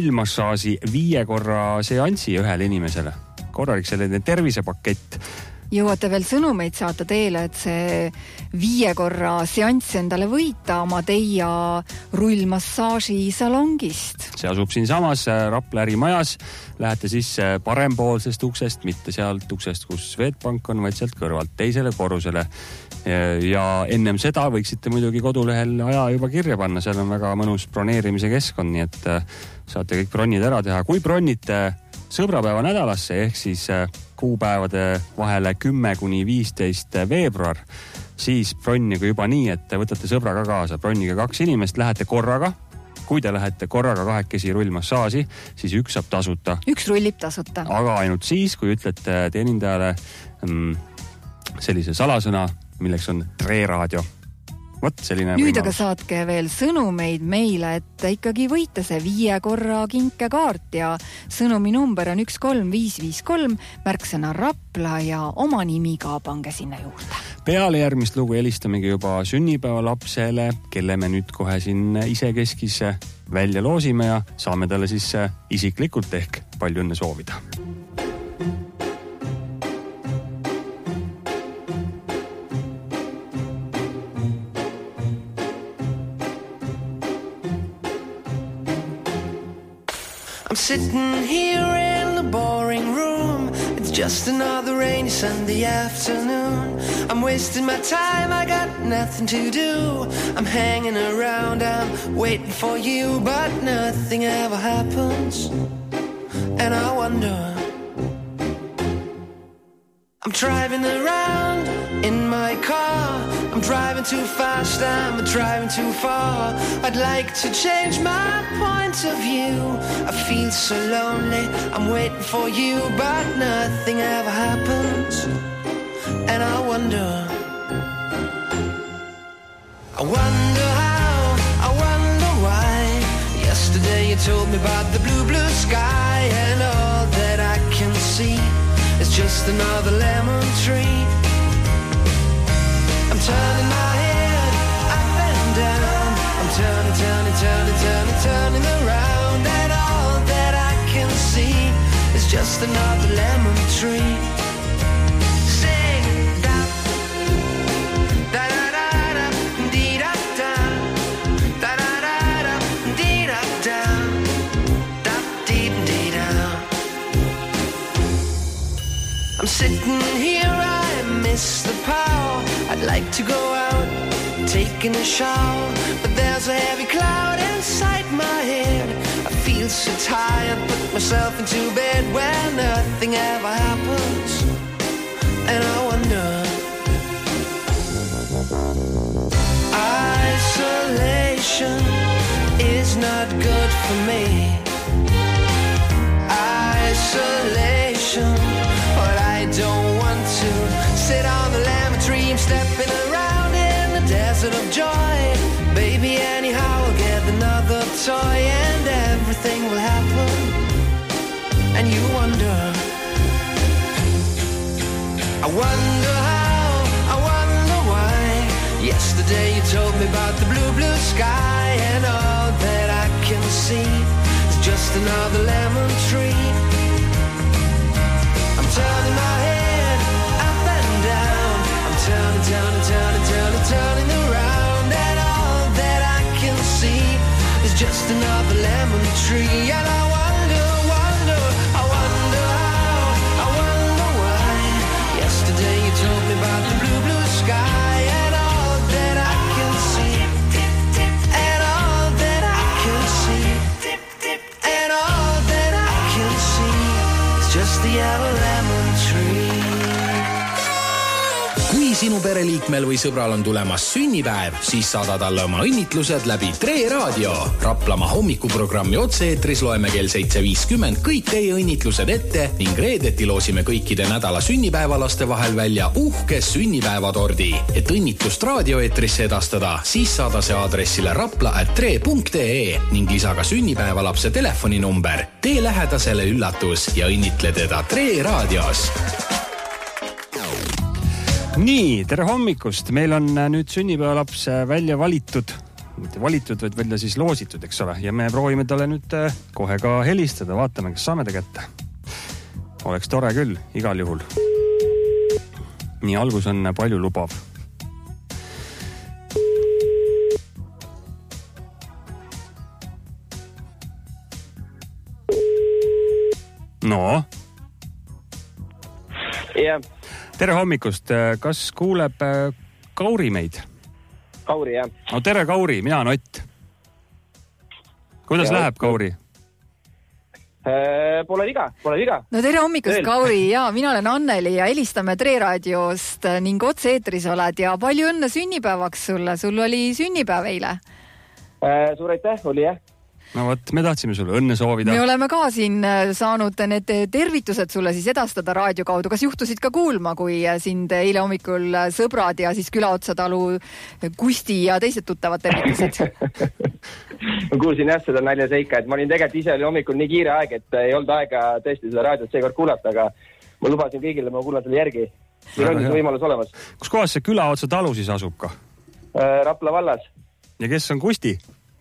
rullmassaaži viie korra seansi ühele inimesele. Korralik selline tervisepakett. jõuate veel sõnumeid saata teele, et see viie korra seanss endale võita oma Teia rullmassaaži salongist. See asub siin samas Rapla ärimajas. Lähete sisse parempoolsest uksest, mitte sealt uksest, kus Swedbank on, vaid sealt kõrvalt teisele korrusele. Ja ennem seda võiksite muidugi kodulehel aja juba kirja panna. Seal on väga mõnus broneerimise keskkond, nii et saate kõik bronnid ära teha. Kui bronnite sõbrapäeva nädalasse ehk siis kuupäevade vahele kümme kuni viisteist veebruar, siis bronnige juba nii, et võtate sõbraga kaasa. Bronnige kaks inimest, lähete korraga. Kui te lähete korraga kahekesi rullmassaaži, siis üks saab tasuta. Üks rullib tasuta. Aga ainult siis, kui ütlete teenindajale mm, sellise salasõna, milleks on Tre Raadio. Võt, selline Nüüd aga saatke veel sõnumeid meile, et ikkagi võite see viie korra kinkekaart ja sõnumi number on üks kolm viis viis kolm, märksõna Rapla ja oma nimi ka pange sinna juurde. Peale järgmist lugu helistamegi juba sünnipäeva lapsele, kelle me nüüd kohe siin isekeskis välja loosime ja saame talle siis isiklikult ehk palju õnne soovida. I'm sitting here in the boring room. It's just another rainy Sunday afternoon. I'm wasting my time, I got nothing to do. I'm hanging around, I'm waiting for you, but nothing ever happens. And I wonder, I'm driving around in my car. I'm driving too fast, I'm driving too far. I'd like to change my point of view. I feel so lonely, I'm waiting for you, but nothing ever happens. And I wonder, I wonder how, I wonder why. Yesterday you told me about the blue, blue sky, and all that I can see is just another lemon tree. I'm turning my head up and down. I'm turning, turning, turning, turning, turning around, and all that I can see is just another lemon tree. Sing da da da da da dee da da da da da da dee da da da dee dee da. I'm sitting here, I miss the power. I'd like to go out, taking a shower, but there's a heavy cloud inside my head. I feel so tired, put myself into bed where nothing ever happens. And I wonder, isolation is not good for me. Isolation, but I don't want to sit on the lemon tree. I'm stepping around in the desert of joy. Baby, anyhow, I'll get another toy and everything will happen. And you wonder, I wonder how, I wonder why. Yesterday you told me about the blue, blue sky, and all that I can see is just another lemon tree. I'm turning my head up and down. I'm turning, turning, turning, turning, turning around, and all that I can see is just another lemon tree. And I wonder, wonder, I wonder how, I wonder why. Yesterday you told me about the blue, blue sky, and all that I can see, and all that I can see, and all that I can see is just the yellow lemon tree. Kui sinu pereliikmel või sõbral on tulemas sünnipäev, siis saada talle oma õnnitlused läbi Tre Raadio. Raplamaa hommikuprogrammi otse-eetris loeme kell seitse viiskümmend kõik teie õnnitlused ette ning reedeti loosime kõikide nädala sünnipäevalaste vahel välja uhke sünnipäevatordi. Et õnnitlust raadioeetrisse edastada, siis saada see aadressile rapla at tre punkt ee ning lisa ka sünnipäevalapse telefoninumber. Tee lähedasele üllatus ja õnnitle teda Tre Raadios. Nii, tere hommikust. Meil on nüüd sünnipäevalaps välja valitud, mitte valitud, vaid välja siis loositud, eks ole. Ja me proovime talle nüüd kohe ka helistada. Vaatame, kas saame ta kätte. Oleks tore küll, igal juhul. nii algus on palju lubav. No. Yeah. Tere hommikust, kas kuuleb Kauri meid? Kauri, jah. No tere, Kauri, mina on Ott. Kuidas ja, läheb, Kauri? Äh, pole viga, pole viga. No tere hommikust, Veel. Kauri, ja mina olen Anneli ja helistame Tre raadiost ning otse-eetris oled ja palju õnne sünnipäevaks sulle, sul oli sünnipäev eile. Äh, suur aitäh, oli jah. No võt, me tahtsime sulle õnne soovida. Me oleme ka siin saanud need tervitused sulle siis edastada raadio kaudu. Kas juhtusid ka kuulma, kui sind eile hommikul sõbrad ja siis Külaotsa talu Kusti ja teised tuttavad tervitasid? Ma kuulsin jah seda naljaseika, et ma olin tegelikult ise oli hommikul nii kiire aeg, et ei olnud aega tõesti seda raadiot seekord kuulata, aga ma lubasin kõigile, ma kuulan selle järgi. Meil on see võimalus olemas. Kus kohas see Külaotsa talu siis asub ka? Rapla vallas. Ja kes on Kusti?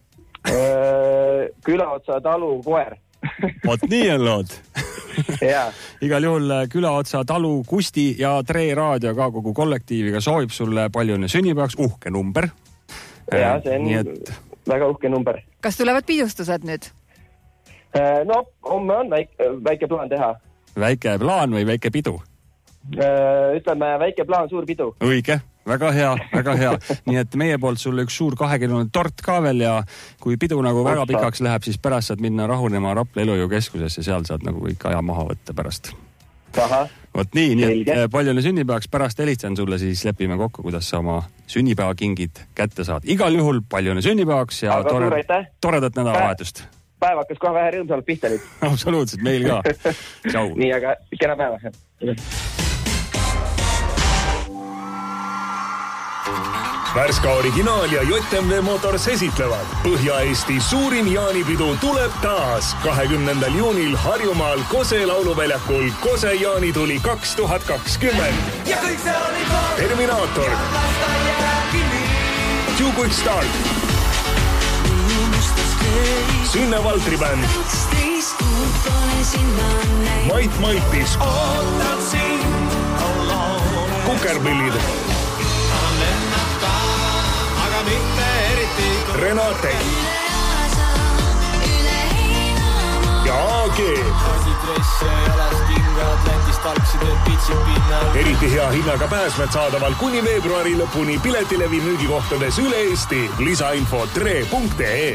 Külaotsa talu koer. Vot nii on lood. Ja. Igal juhul Külaotsa talu Kusti ja Tre raadio ka kogu kollektiiviga soovib sulle palju õnne sünnipäevaks, uhke number. Ja, see on et... väga uhke number. Kas tulevad pidustused nüüd? No, homme on väike, väike plaan teha. Väike plaan või väike pidu? Ütleme, väike plaan, suur pidu. Õige. Väga hea, väga hea. Nii et meie poolt sulle üks suur kahekiloline tort ka veel ja kui pidu nagu väga pikaks läheb, siis pärast saad minna rahunema Rapla Elujõu keskusesse, seal saad nagu kõik aja maha võtta pärast. Aha. Vot nii, nii et palju sünnipäevaks pärast helistan sulle, siis lepime kokku, kuidas sa oma sünnipäevakingid kätte saad. Igal juhul palju sünnipäevaks ja tore, toredat nädalavahetust. Päev hakkas kohe vähe rõõmsalt pihta nüüd. Absoluutselt, meil ka. Tšau. Nii, aga kena päeva. Värska originaal ja J M V Motors esitlevad. Põhja-Eesti suurim jaanipidu tuleb taas. kahekümnendal juunil Harjumaal Kose lauluväljakul Kose jaanituli kaks tuhat kakskümmend. Terminaator. Too Quick Start. Sünne Valtri bänd. Mait Maitis. Kukerpillid. Renate ja A G. Eriti hea hinnaga pääsmed saadaval kuni veebruari lõpuni piletilevi müügikohtades üle Eesti. Lisainfo tre punkt ee.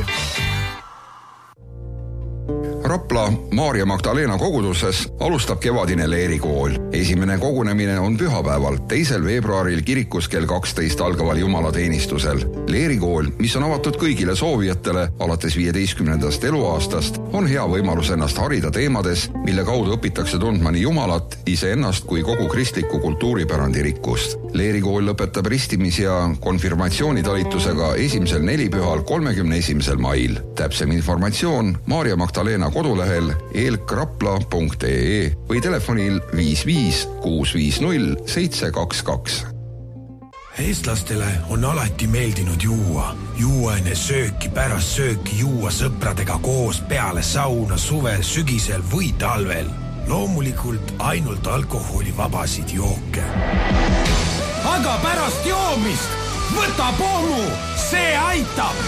Rapla Maarja Magdalena koguduses alustab kevadine leerikool. Esimene kogunemine on pühapäeval, teisel veebruaril kirikus kell kaksteist algaval jumalateenistusel. Leerikool, mis on avatud kõigile soovijatele alates viieteistkümnendast eluaastast, on hea võimalus ennast harida teemades, mille kaudu õpitakse tundma nii Jumalat, iseennast kui kogu kristliku kultuuripärandi rikkust. Leerikool lõpetab ristimis- ja konfirmatsioonitalitusega esimesel nelipühal kolmekümne esimesel mail. Täpsem informatsioon Maarja Magdalena kodulehel eelkrapla punkt ee või telefonil viis viis kuus viis null seitse kaks kaks. Eestlastele on alati meeldinud juua. Juua enne sööki, pärast sööki juua sõpradega koos peale sauna suvel, sügisel või talvel. Loomulikult ainult alkoholivabasid jooke. Aga pärast joomist võta pommu, see aitab!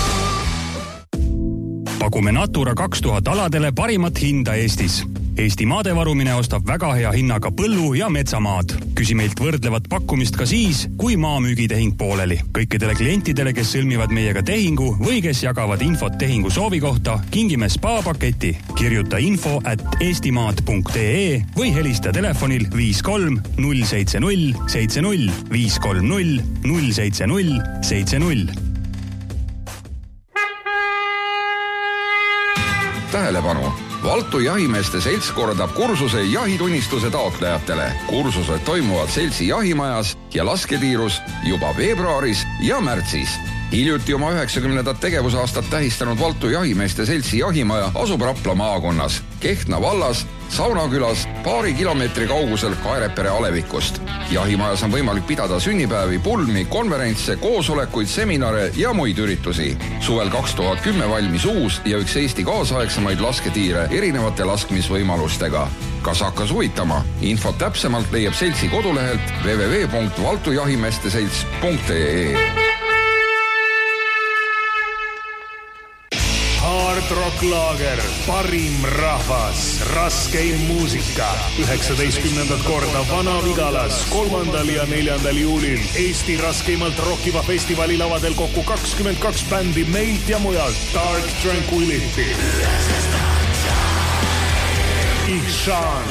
Pakume Natura kaks tuhat aladele parimat hinda Eestis. Eesti maadevarumine ostab väga hea hinnaga põllu- ja metsamaad. Küsi meilt võrdlevat pakkumist ka siis, kui maamüügitehing pooleli. Kõikidele klientidele, kes sõlmivad meiega tehingu või kes jagavad infot tehingu soovi kohta, kingime spa-paketi. Kirjuta info at eestimaad punkt ee või helista telefonil viis kolm null seitse null seitse null viis kolm null null seitse null seitse null. Tähelepanu! Valtu jahimeeste selts korraldab kursuse jahitunnistuse taotlejatele. Kursused toimuvad seltsi jahimajas ja lasketiirus juba veebruaris ja märtsis. Hiljuti oma üheksakümnendat tegevusaastat tähistanud Valtu jahimeeste seltsi jahimaja asub Rapla maakonnas, Kehtna vallas, Saunakülas, paari kilomeetri kaugusel Kaerepere alevikust. Jahimajas on võimalik pidada sünnipäevi, pulmi, konverentse, koosolekuid, seminare ja muid üritusi. Suvel kaks tuhat kümme valmis uus ja üks Eesti kaasaegsemaid lasketiire erinevate laskmisvõimalustega. Kas hakkas huvitama? Infot täpsemalt leiab seltsi kodulehelt w w w punkt valtu jahimeeste selts punkt e e. Hard Rock Lager, parim rahvas, raskeim muusika. üheksateistkümnendat korda Vana-Vigalas kolmandal ja neljandal juulil. Eesti raskimalt rockiva festivali lavadel kokku kakskümmend kaks bändi meilt ja mujalt. Dark Tranquility, Ihshan,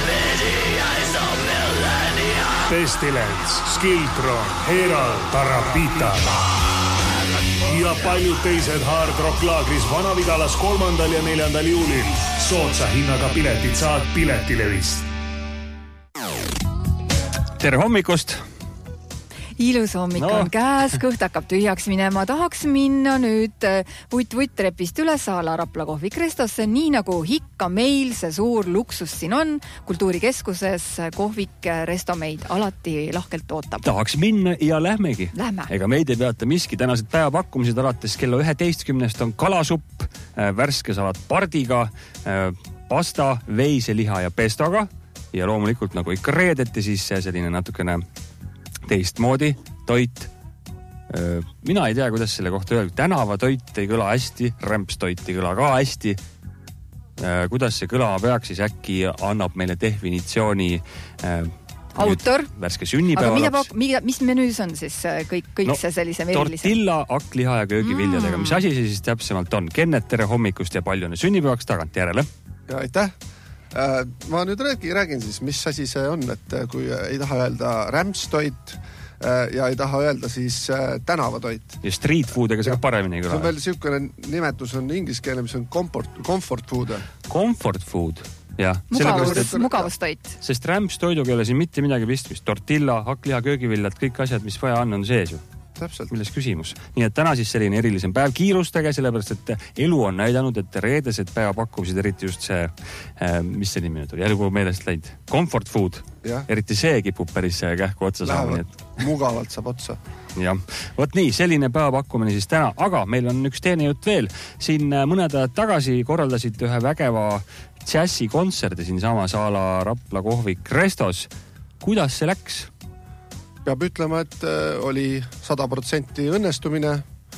Pestilence, Skiltron, Herald, Tarapita ja paljud teised Hard Rock Laagris Vana-Vigalas kolmandal ja neljandal juulil. Sootsa hinnaga piletid saad Piletilevist. Tere hommikust! Ilus hommik no. on käes, kõht hakkab tühjaks minema. Tahaks minna nüüd vutt-vutt trepist üles ala Rapla kohvik Restosse, nii nagu hikka meil see suur luksus siin on. Kultuurikeskuses kohvik Resto meid alati lahkelt ootab. Tahaks minna ja lähmegi. Lähme. Ega meid ei peata miski. Tänased päevapakkumised alates kella üheteistkümnest on kalasupp, värske salat pardiga, pasta, veiseliha ja pestoga ja loomulikult nagu ikka reedeti, siis selline natukene teistmoodi toit. Mina ei tea, kuidas selle kohta öelda. Tänavatoit ei kõla hästi, rämpstoit ei kõla ka hästi. Kuidas see kõlama peaks, siis äkki annab meile definitsiooni autor. Värske sünnipäevalaps. Aga mis menüüs on siis kõik, kõik no, see sellise verilise? Tortilla, akliha ja köögiviljadega. Mm. Mis asi see siis täpsemalt on? Kennet, tere hommikust ja palju sünnipäevaks tagant järele. Ja aitäh. Ma nüüd räägin, räägin siis, mis asi see on, et kui ei taha öelda rämpstoit ja ei taha öelda siis tänavatoit. Ja street food ega see ka paremini ei kõla. See on veel siukene nimetus on ingliskeele, mis on comfort, comfort food. Comfort food, jah. Mugavus, mugavustoit. Sest rämpstoiduga ei ole siin mitte midagi pistmist. Tortilla, hakkliha, köögiviljad, kõik asjad, mis vaja on, on sees ju. Täpselt. Milles küsimus. Nii et täna siis selline erilisem päev kiirustage, sellepärast et elu on näidanud, et reedesed päevapakkumised, eriti just see, mis see nimi nüüd oli, jälle kui meelest läinud, comfort food, ja. Eriti see kipub päris kähku otsa saama. Et... mugavalt saab otsa. Jah, võt nii, selline päevapakkumine siis täna, aga meil on üks teine jutt veel. Siin mõned ajad tagasi korraldasid ühe vägeva džässi kontserdi siin samas ala Rapla kohvik Restos. Kuidas see läks? Peab ütlema, et oli sada protsenti õnnestumine,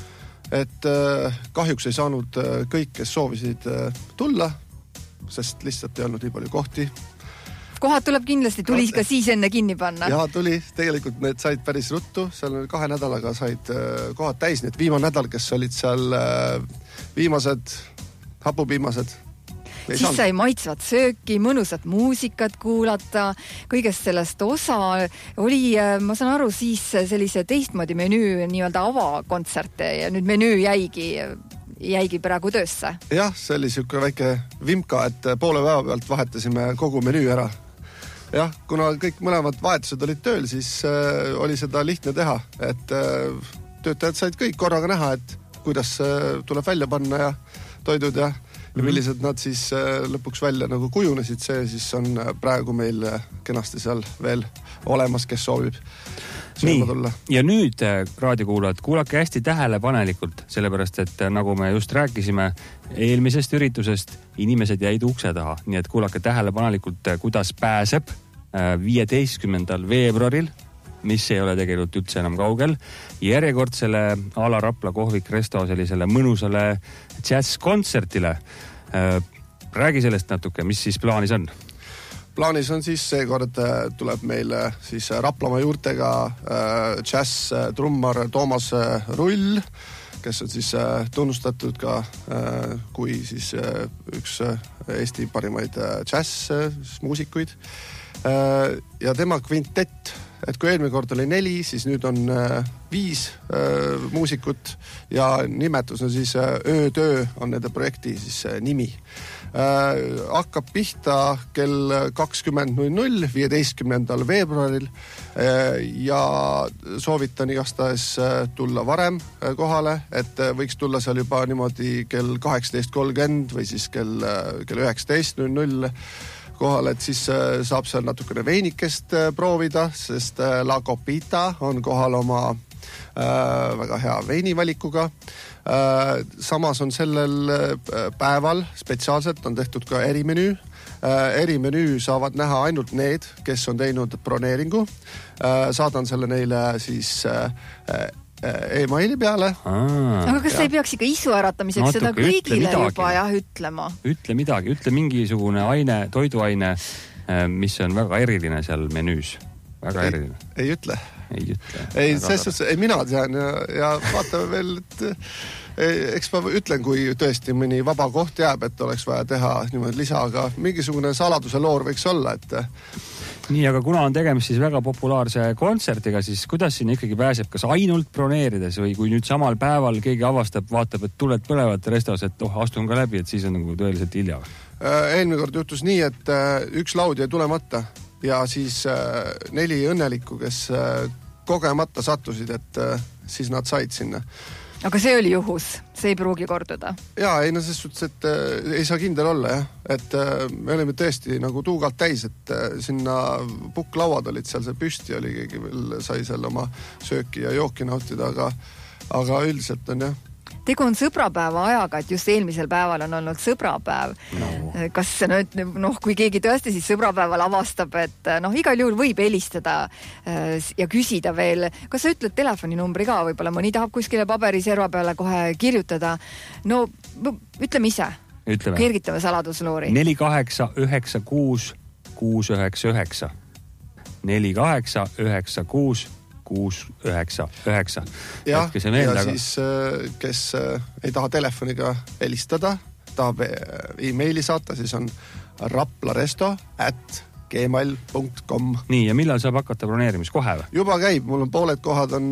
et kahjuks ei saanud kõik, kes soovisid tulla, sest lihtsalt ei olnud nii palju kohti. Kohad tuleb kindlasti, tuli ka siis enne kinni panna. Ja tuli, tegelikult need said päris ruttu, seal kahe nädalaga said kohad täis, need viimane nädal, kes olid seal viimased, hapupiimased. Siis saanud. Sai maitsvat sööki, mõnusat muusikat kuulata, kõigest sellest osa oli, ma saan aru, siis sellise teistmoodi menüü, nii-öelda avakontserte ja nüüd menüü jäigi, jäigi praegu töösse. Jah, see oli siuke väike vimka, et poole päeva pealt vahetasime kogu menüü ära. Jah, kuna kõik mõlemad vahetused olid tööl, siis äh, oli seda lihtne teha, et äh, töötajad said kõik korraga näha, et kuidas äh, tuleb välja panna ja toidud ja ja millised nad siis lõpuks välja nagu kujunesid, see siis on praegu meil kenasti seal veel olemas, kes soovib sööma tulla. Ja nüüd raadiokuulajad, kuulake hästi tähelepanelikult, sellepärast et nagu me just rääkisime eelmisest üritusest, inimesed jäid ukse taha, nii et kuulake tähelepanelikult, kuidas pääseb viieteistkümnendal veebruaril, mis ei ole tegelikult üldse enam kaugel, järjekordsele ala Rapla kohvik Resto sellisele mõnusale džäss-kontsertile. Räägi sellest natuke, mis siis plaanis on? Plaanis on siis seekord tuleb meil siis Raplamaa juurtega džäss-trummar Toomas Rull, kes on siis tunnustatud ka kui siis üks Eesti parimaid džäss-muusikuid. Ja tema kvintett et kui eelmine kord oli neli, siis nüüd on viis muusikut ja nimetus on siis Öötöö on nende projekti siis nimi. Hakkab pihta kell kakskümmend null null viieteistkümnendal veebruaril ja soovitan igastahes tulla varem kohale, et võiks tulla seal juba niimoodi kell kaheksateist kolmkümmend või siis kell, kell üheksateist null null kohale, et siis saab seal natukene veinikest proovida, sest La Copita on kohal oma äh, väga hea veinivalikuga. Äh, samas on sellel päeval spetsiaalselt on tehtud ka erimenüü. Äh, erimenüü saavad näha ainult need, kes on teinud broneeringu. Äh, saadan selle neile siis äh, e-maili peale. Aga kas sa ei peaks ikka isu äratamiseks Natuke, seda kõigile juba jah ütlema? Ütle midagi, ütle mingisugune aine, toiduaine, mis on väga eriline seal menüüs. Väga ei, eriline. Ei ütle. Ei ütle. Ei, selles, ei mina tean ja, ja vaatame veel, et eks ma ütlen, kui tõesti mõni vaba koht jääb, et oleks vaja teha niimoodi lisa, aga mingisugune saladuse loor võiks olla, et nii, aga kuna on tegemist siis väga populaarse kontsertiga, siis kuidas siin ikkagi pääseb, kas ainult broneerides või kui nüüd samal päeval keegi avastab, vaatab, et tuled põlevad restos, et oh, astun ka läbi, et siis on nagu tõeliselt hilja? Eelmine kord juhtus nii, et üks laud jäi tulemata ja siis neli õnnelikku, kes kogemata sattusid, et siis nad said sinna. Aga see oli juhus, see ei pruugi korduda. Jaa, ei no selles suhtes, et äh, ei saa kindel olla, jah. Et äh, me olime tõesti nagu tuugalt täis, et äh, sinna pukklauad olid seal, see püsti oli, keegi veel sai seal oma sööki ja jooki nautida, aga, aga üldiselt on jah. Tegu on sõbrapäeva ajaga, et just eelmisel päeval on olnud sõbrapäev. No. Kas nüüd, noh, kui keegi tõesti siis sõbrapäeval avastab, et noh, igal juhul võib helistada ja küsida veel. Kas sa ütled telefoninumbri ka? Võib-olla mõni tahab kuskile paberiserva peale kohe kirjutada. No, ütleme ise. Ütleme. Kergitame saladusloori. neli kaheksa üheksa kuus kuus üheksa üheksa. neli kaheksa üheksa kuus kuus üheksa üheksa. Ja, ja siis, kes ei taha telefoniga helistada, tahab e-maili saata, siis on raplaresto at gmail punkt com. Nii, ja millal saab hakata broneerimis kohe või? Juba käib, mul on pooled kohad on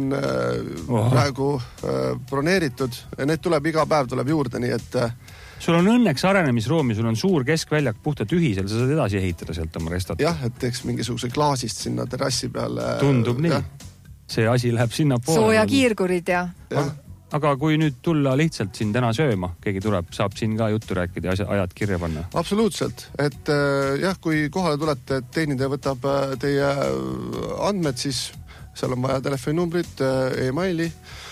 oh. praegu broneeritud. Need tuleb iga päev tuleb juurde, nii et sul on õnneks arenemisruumi, sul on suur keskväljak puhta tühisel, sa saad edasi ehitada sealt oma restot. Jah, et teeks mingisuguse klaasist sinna terrassi peale. Tundub nii. Ja. See asi läheb sinna poole. Sooja kiirgurid ja... ja. Aga kui nüüd tulla lihtsalt siin täna sööma, keegi tuleb, saab siin ka juttu rääkida ja ajad kirja panna? Absoluutselt. Et jah, kui kohale tulete, et teenindaja võtab teie andmed, siis seal on vaja telefoninumbrit, e-maili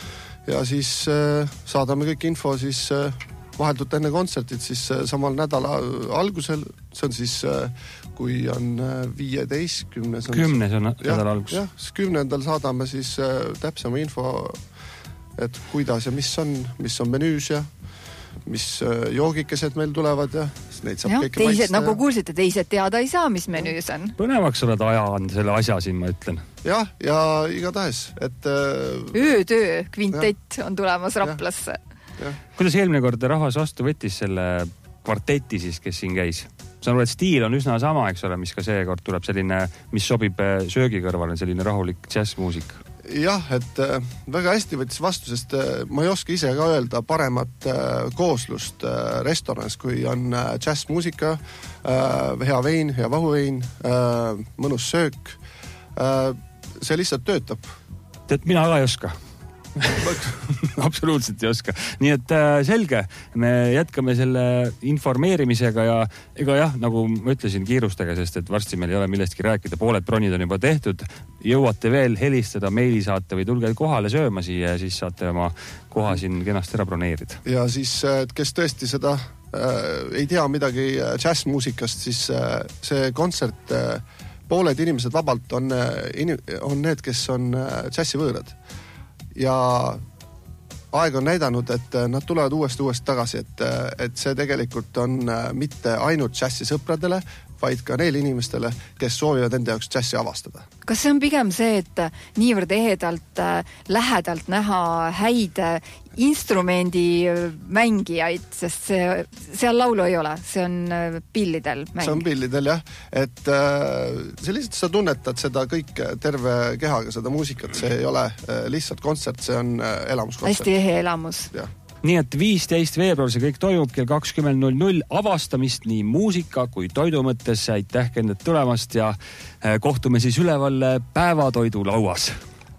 ja siis saadame kõik info siis vaheldult enne kontsertit, siis samal nädala algusel, see on siis kui on viieteistkümnes on kümnes on nädala algus. Jah, siis kümnendal saadame siis täpsema info, et kuidas ja mis on, mis on menüüs ja mis joogikesed meil tulevad ja neid saab ja, kõik teised, maista. Nagu kuulsite, teised teada ei saa, mis menüüs on. Põnevaks oled ajanud selle asja siin, ma ütlen. Jah, ja igatahes, et Öötöö kvintett ja. On tulemas Raplasse. Ja. Kuidas eelmine kord rahvas vastu võttis selle kvarteti siis, kes siin käis? Saan aru, et stiil on üsna sama, eks ole, mis ka see kord tuleb selline, mis sobib söögi kõrvale, selline rahulik jazzmuusik. Jah, et äh, väga hästi võttis vastu, sest äh, ma ei oska ise ka öelda paremat äh, kooslust äh, restoranis, kui on äh, jazzmuusika, äh, hea vein, hea vahuvein, äh, mõnus söök. Äh, see lihtsalt töötab. Tead, mina ka ei oska. Absoluutselt ei oska. Nii et äh, selge, me jätkame selle informeerimisega ja ega jah, nagu ma ütlesin, kiirustega, sest et varsti meil ei ole millestki rääkida, pooled bronid on juba tehtud, jõuate veel helistada, meili saata või tulge kohale sööma siia ja siis saate oma koha siin kenasti ära broneerida. Ja siis, kes tõesti seda äh, ei tea midagi jazzmuusikast, siis äh, see kontsert, äh, pooled inimesed vabalt on, on need, kes on äh, jazzivõõrad. Ja aeg on näidanud, et nad tulevad uuesti uuesti tagasi, et, et see tegelikult on mitte ainult džässi sõpradele, vaid ka neile inimestele, kes soovivad enda jaoks džässi avastada. Kas see on pigem see, et niivõrd ehedalt lähedalt näha häid instrumendi mängijaid, sest see, seal laulu ei ole, see on pillidel mäng. See on pillidel, jah. Et see lihtsalt sa tunnetad seda kõik terve kehaga, seda muusikat, see ei ole lihtsalt kontsert, see on elamuskontsert. Hästi ehe elamus. Jah. Nii et viisteist veebruar see kõik toimub kell kakskümmend null null avastamist nii muusika kui toidu mõttes. Aitäh kendet tulemast ja kohtume siis üleval päevatoidu lauas.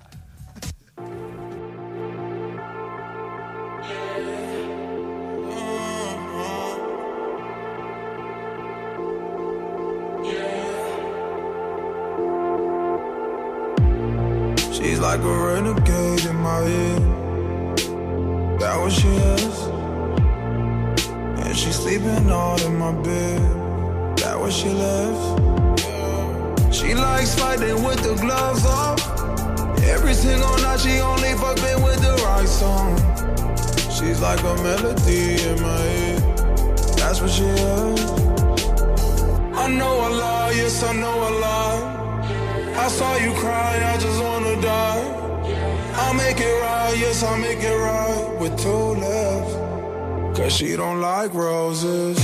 She's like a renegade in my head. That what she is. And she's sleeping all in my bed. That what she lives. She likes fighting with the gloves off. Every single night she only fucking with the right song. She's like a melody in my head. That's what she is. I know a lie, yes I know a lie. I saw you cry, I just wanna die. I'll make it right, yes I'll make it right with two lips. Cause she don't like roses.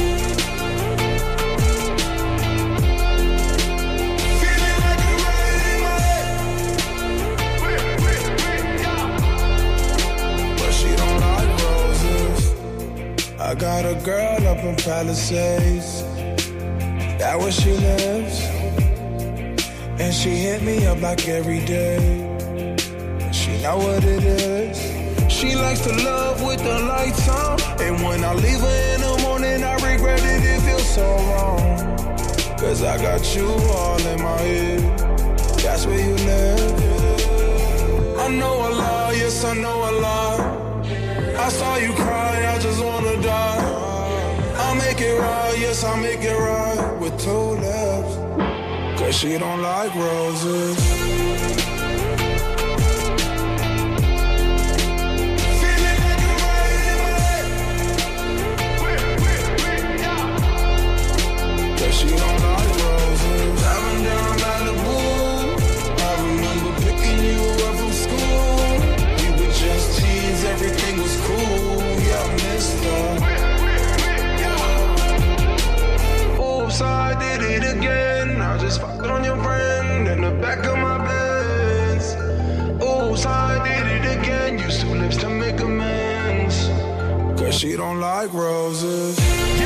But she don't like roses. I got a girl up in Palisades. That where she lives. And she hit me up like every day. She know what it is. She likes to love with the lights on. And when I leave her in the morning, I regret it, it feels so wrong. Cause I got you all in my head. That's where you live. I know a lie, yes I know a lie. I saw you cry, I just wanna die. I'll make it right, yes I'll make it right with two lips. Cause she don't like roses. Cause she don't like roses. Driving down Malibu, I remember picking you up from school. We were just teens, everything was cool. Yeah, I missed her. Oops, I did it again. I just fucked on your friend in the back of my Benz. Oops, I did it again. Used two lips to make amends. Cause she don't like roses.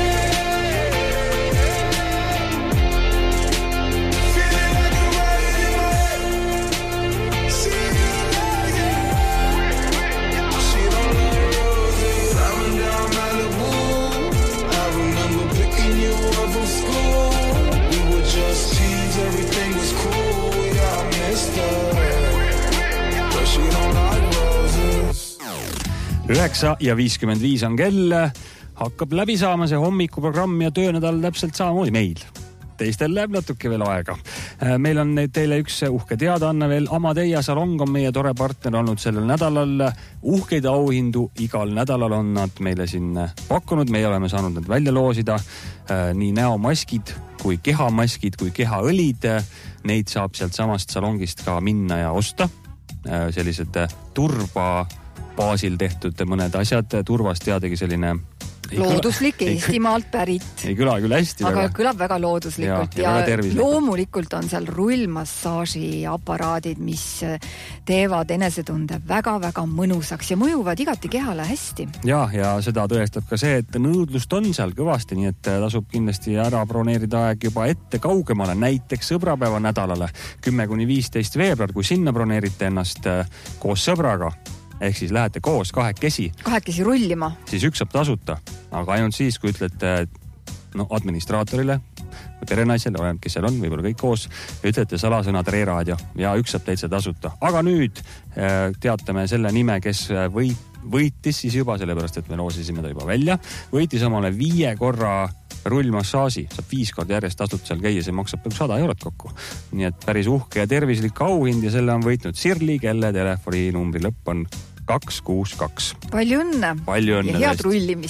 Everything was cool, yeah, I missed her. But she don't like roses. Üheksa ja viiskümmend viis on kell. Hakkab läbi saama see hommikuprogramm ja töönädal täpselt samamoodi meil. Teistel läheb natuke veel aega. Meil on teile üks uhke teadaanne veel. Amadeia Salong on meie tore partner olnud sellel nädalal. Uhkeid auhindu igal nädalal on nad meile siin pakkunud. Meie oleme saanud nad välja loosida. Nii näomaskid kui kehamaskid kui kehaõlid. Neid saab sealt samast salongist ka minna ja osta. Sellised turba baasil tehtud mõned asjad. Turvast teadagi selline looduslik, Eestimaalt pärit. Ei kõla küll hästi. Aga väga. Kõlab väga looduslikult ja, ja, ja loomulikult on seal rullmassaaži aparaadid, mis teevad enesetunde väga-väga mõnusaks ja mõjuvad igati kehale hästi. Ja, ja seda tõestab ka see, et nõudlust on seal kõvasti, nii et tasub kindlasti ära broneerida aeg juba ette kaugemale, näiteks sõbrapäeva nädalale kümme kuni viisteist veebruar, kui sinna broneerite ennast koos sõbraga. Ehk siis lähete koos kahekesi. Kahekesi rullima. Siis üks saab tasuta, aga ainult siis, kui ütlete no, administraatorile või perenaisele, oleneb, kes seal on, võib-olla kõik koos, ütlete salasõna Tre Raadio ja üks saab täitsa tasuta. Aga nüüd teatame selle nime, kes võit, võitis siis juba, sellepärast, et me loosisime ta juba välja, võitis omale viie korra rullmassaaži, saab viis korda järjest tasut seal käia, see maksab peaaegu sada eurot kokku. Nii et päris uhke ja tervislik auhind ja selle on võitnud Sirli, kelle telefoni numbri lõpp on kaks kuus kaks. Palju õnne. Palju õnne. Ja head rullimist.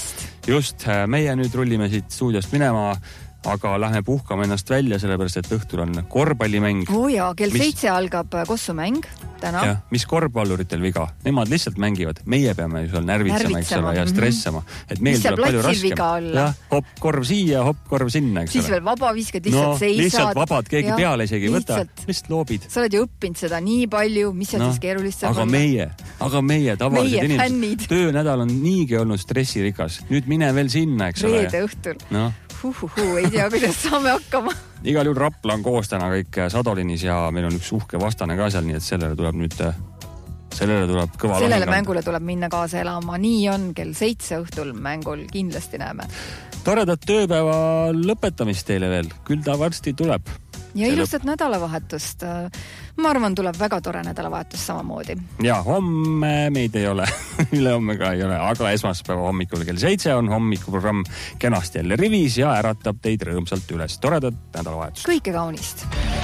just, meie nüüd rullime siit stuudiost minema, aga lähme puhkama ennast välja, sellepärast, et õhtul on korvpallimäng. Oo jaa, kell mis... seitse algab kossumäng täna. Ja, mis korvpalluritel viga? Nemad lihtsalt mängivad. Meie peame ju seal närvitsema, eks ole, ja stressama. Et meil tuleb palju raskem. Ja, hopp, korv siia, hopp, korv sinna, eks siis ole. veel vaba viskad, lihtsalt no, seisad. Lihtsalt vabad, keegi ja, peale isegi võta. Lihtsalt loobid. Sa oled ju õppinud seda nii palju, mis seal no, siis keerulist saab aga olla. Meie, aga meie tavalised meie inimesed. Töönädal on niigi olnud stressirikas. Nüüd mine veel sinna, eks ole. Reede õhtul. No. Huhuhu, ei tea, kuidas saame hakkama. Igal juhul Rapla on koos täna kõik Sadolinis ja meil on üks uhke vastane ka seal, nii et sellele tuleb nüüd, sellele tuleb kõva Sellele lahing. mängule tuleb minna kaasa elama. Nii on, kell seitse õhtul mängul kindlasti näeme. Toredat tööpäeva lõpetamist teile veel. Küll ta varsti tuleb. Ja ilustat lõp... nädalavahetust. Ma arvan, tuleb väga tore nädalavahetus samamoodi. Ja, homme meid ei ole. Üle homme ka ei ole, aga esmaspäeva hommikul kell seitse on hommikuprogramm kenasti jälle rivis ja äratab teid rõõmsalt üles. Toredat nädalavahetust. Kõike kaunist.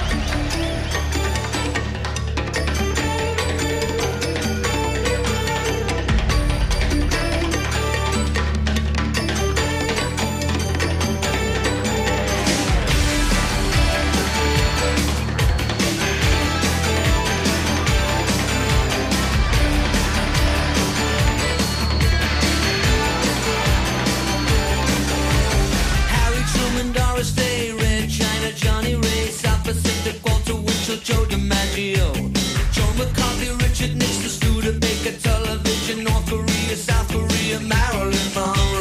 Joe DiMaggio, Joe McCarthy, Richard Nixon, Studebaker, television, North Korea, South Korea, Marilyn Monroe.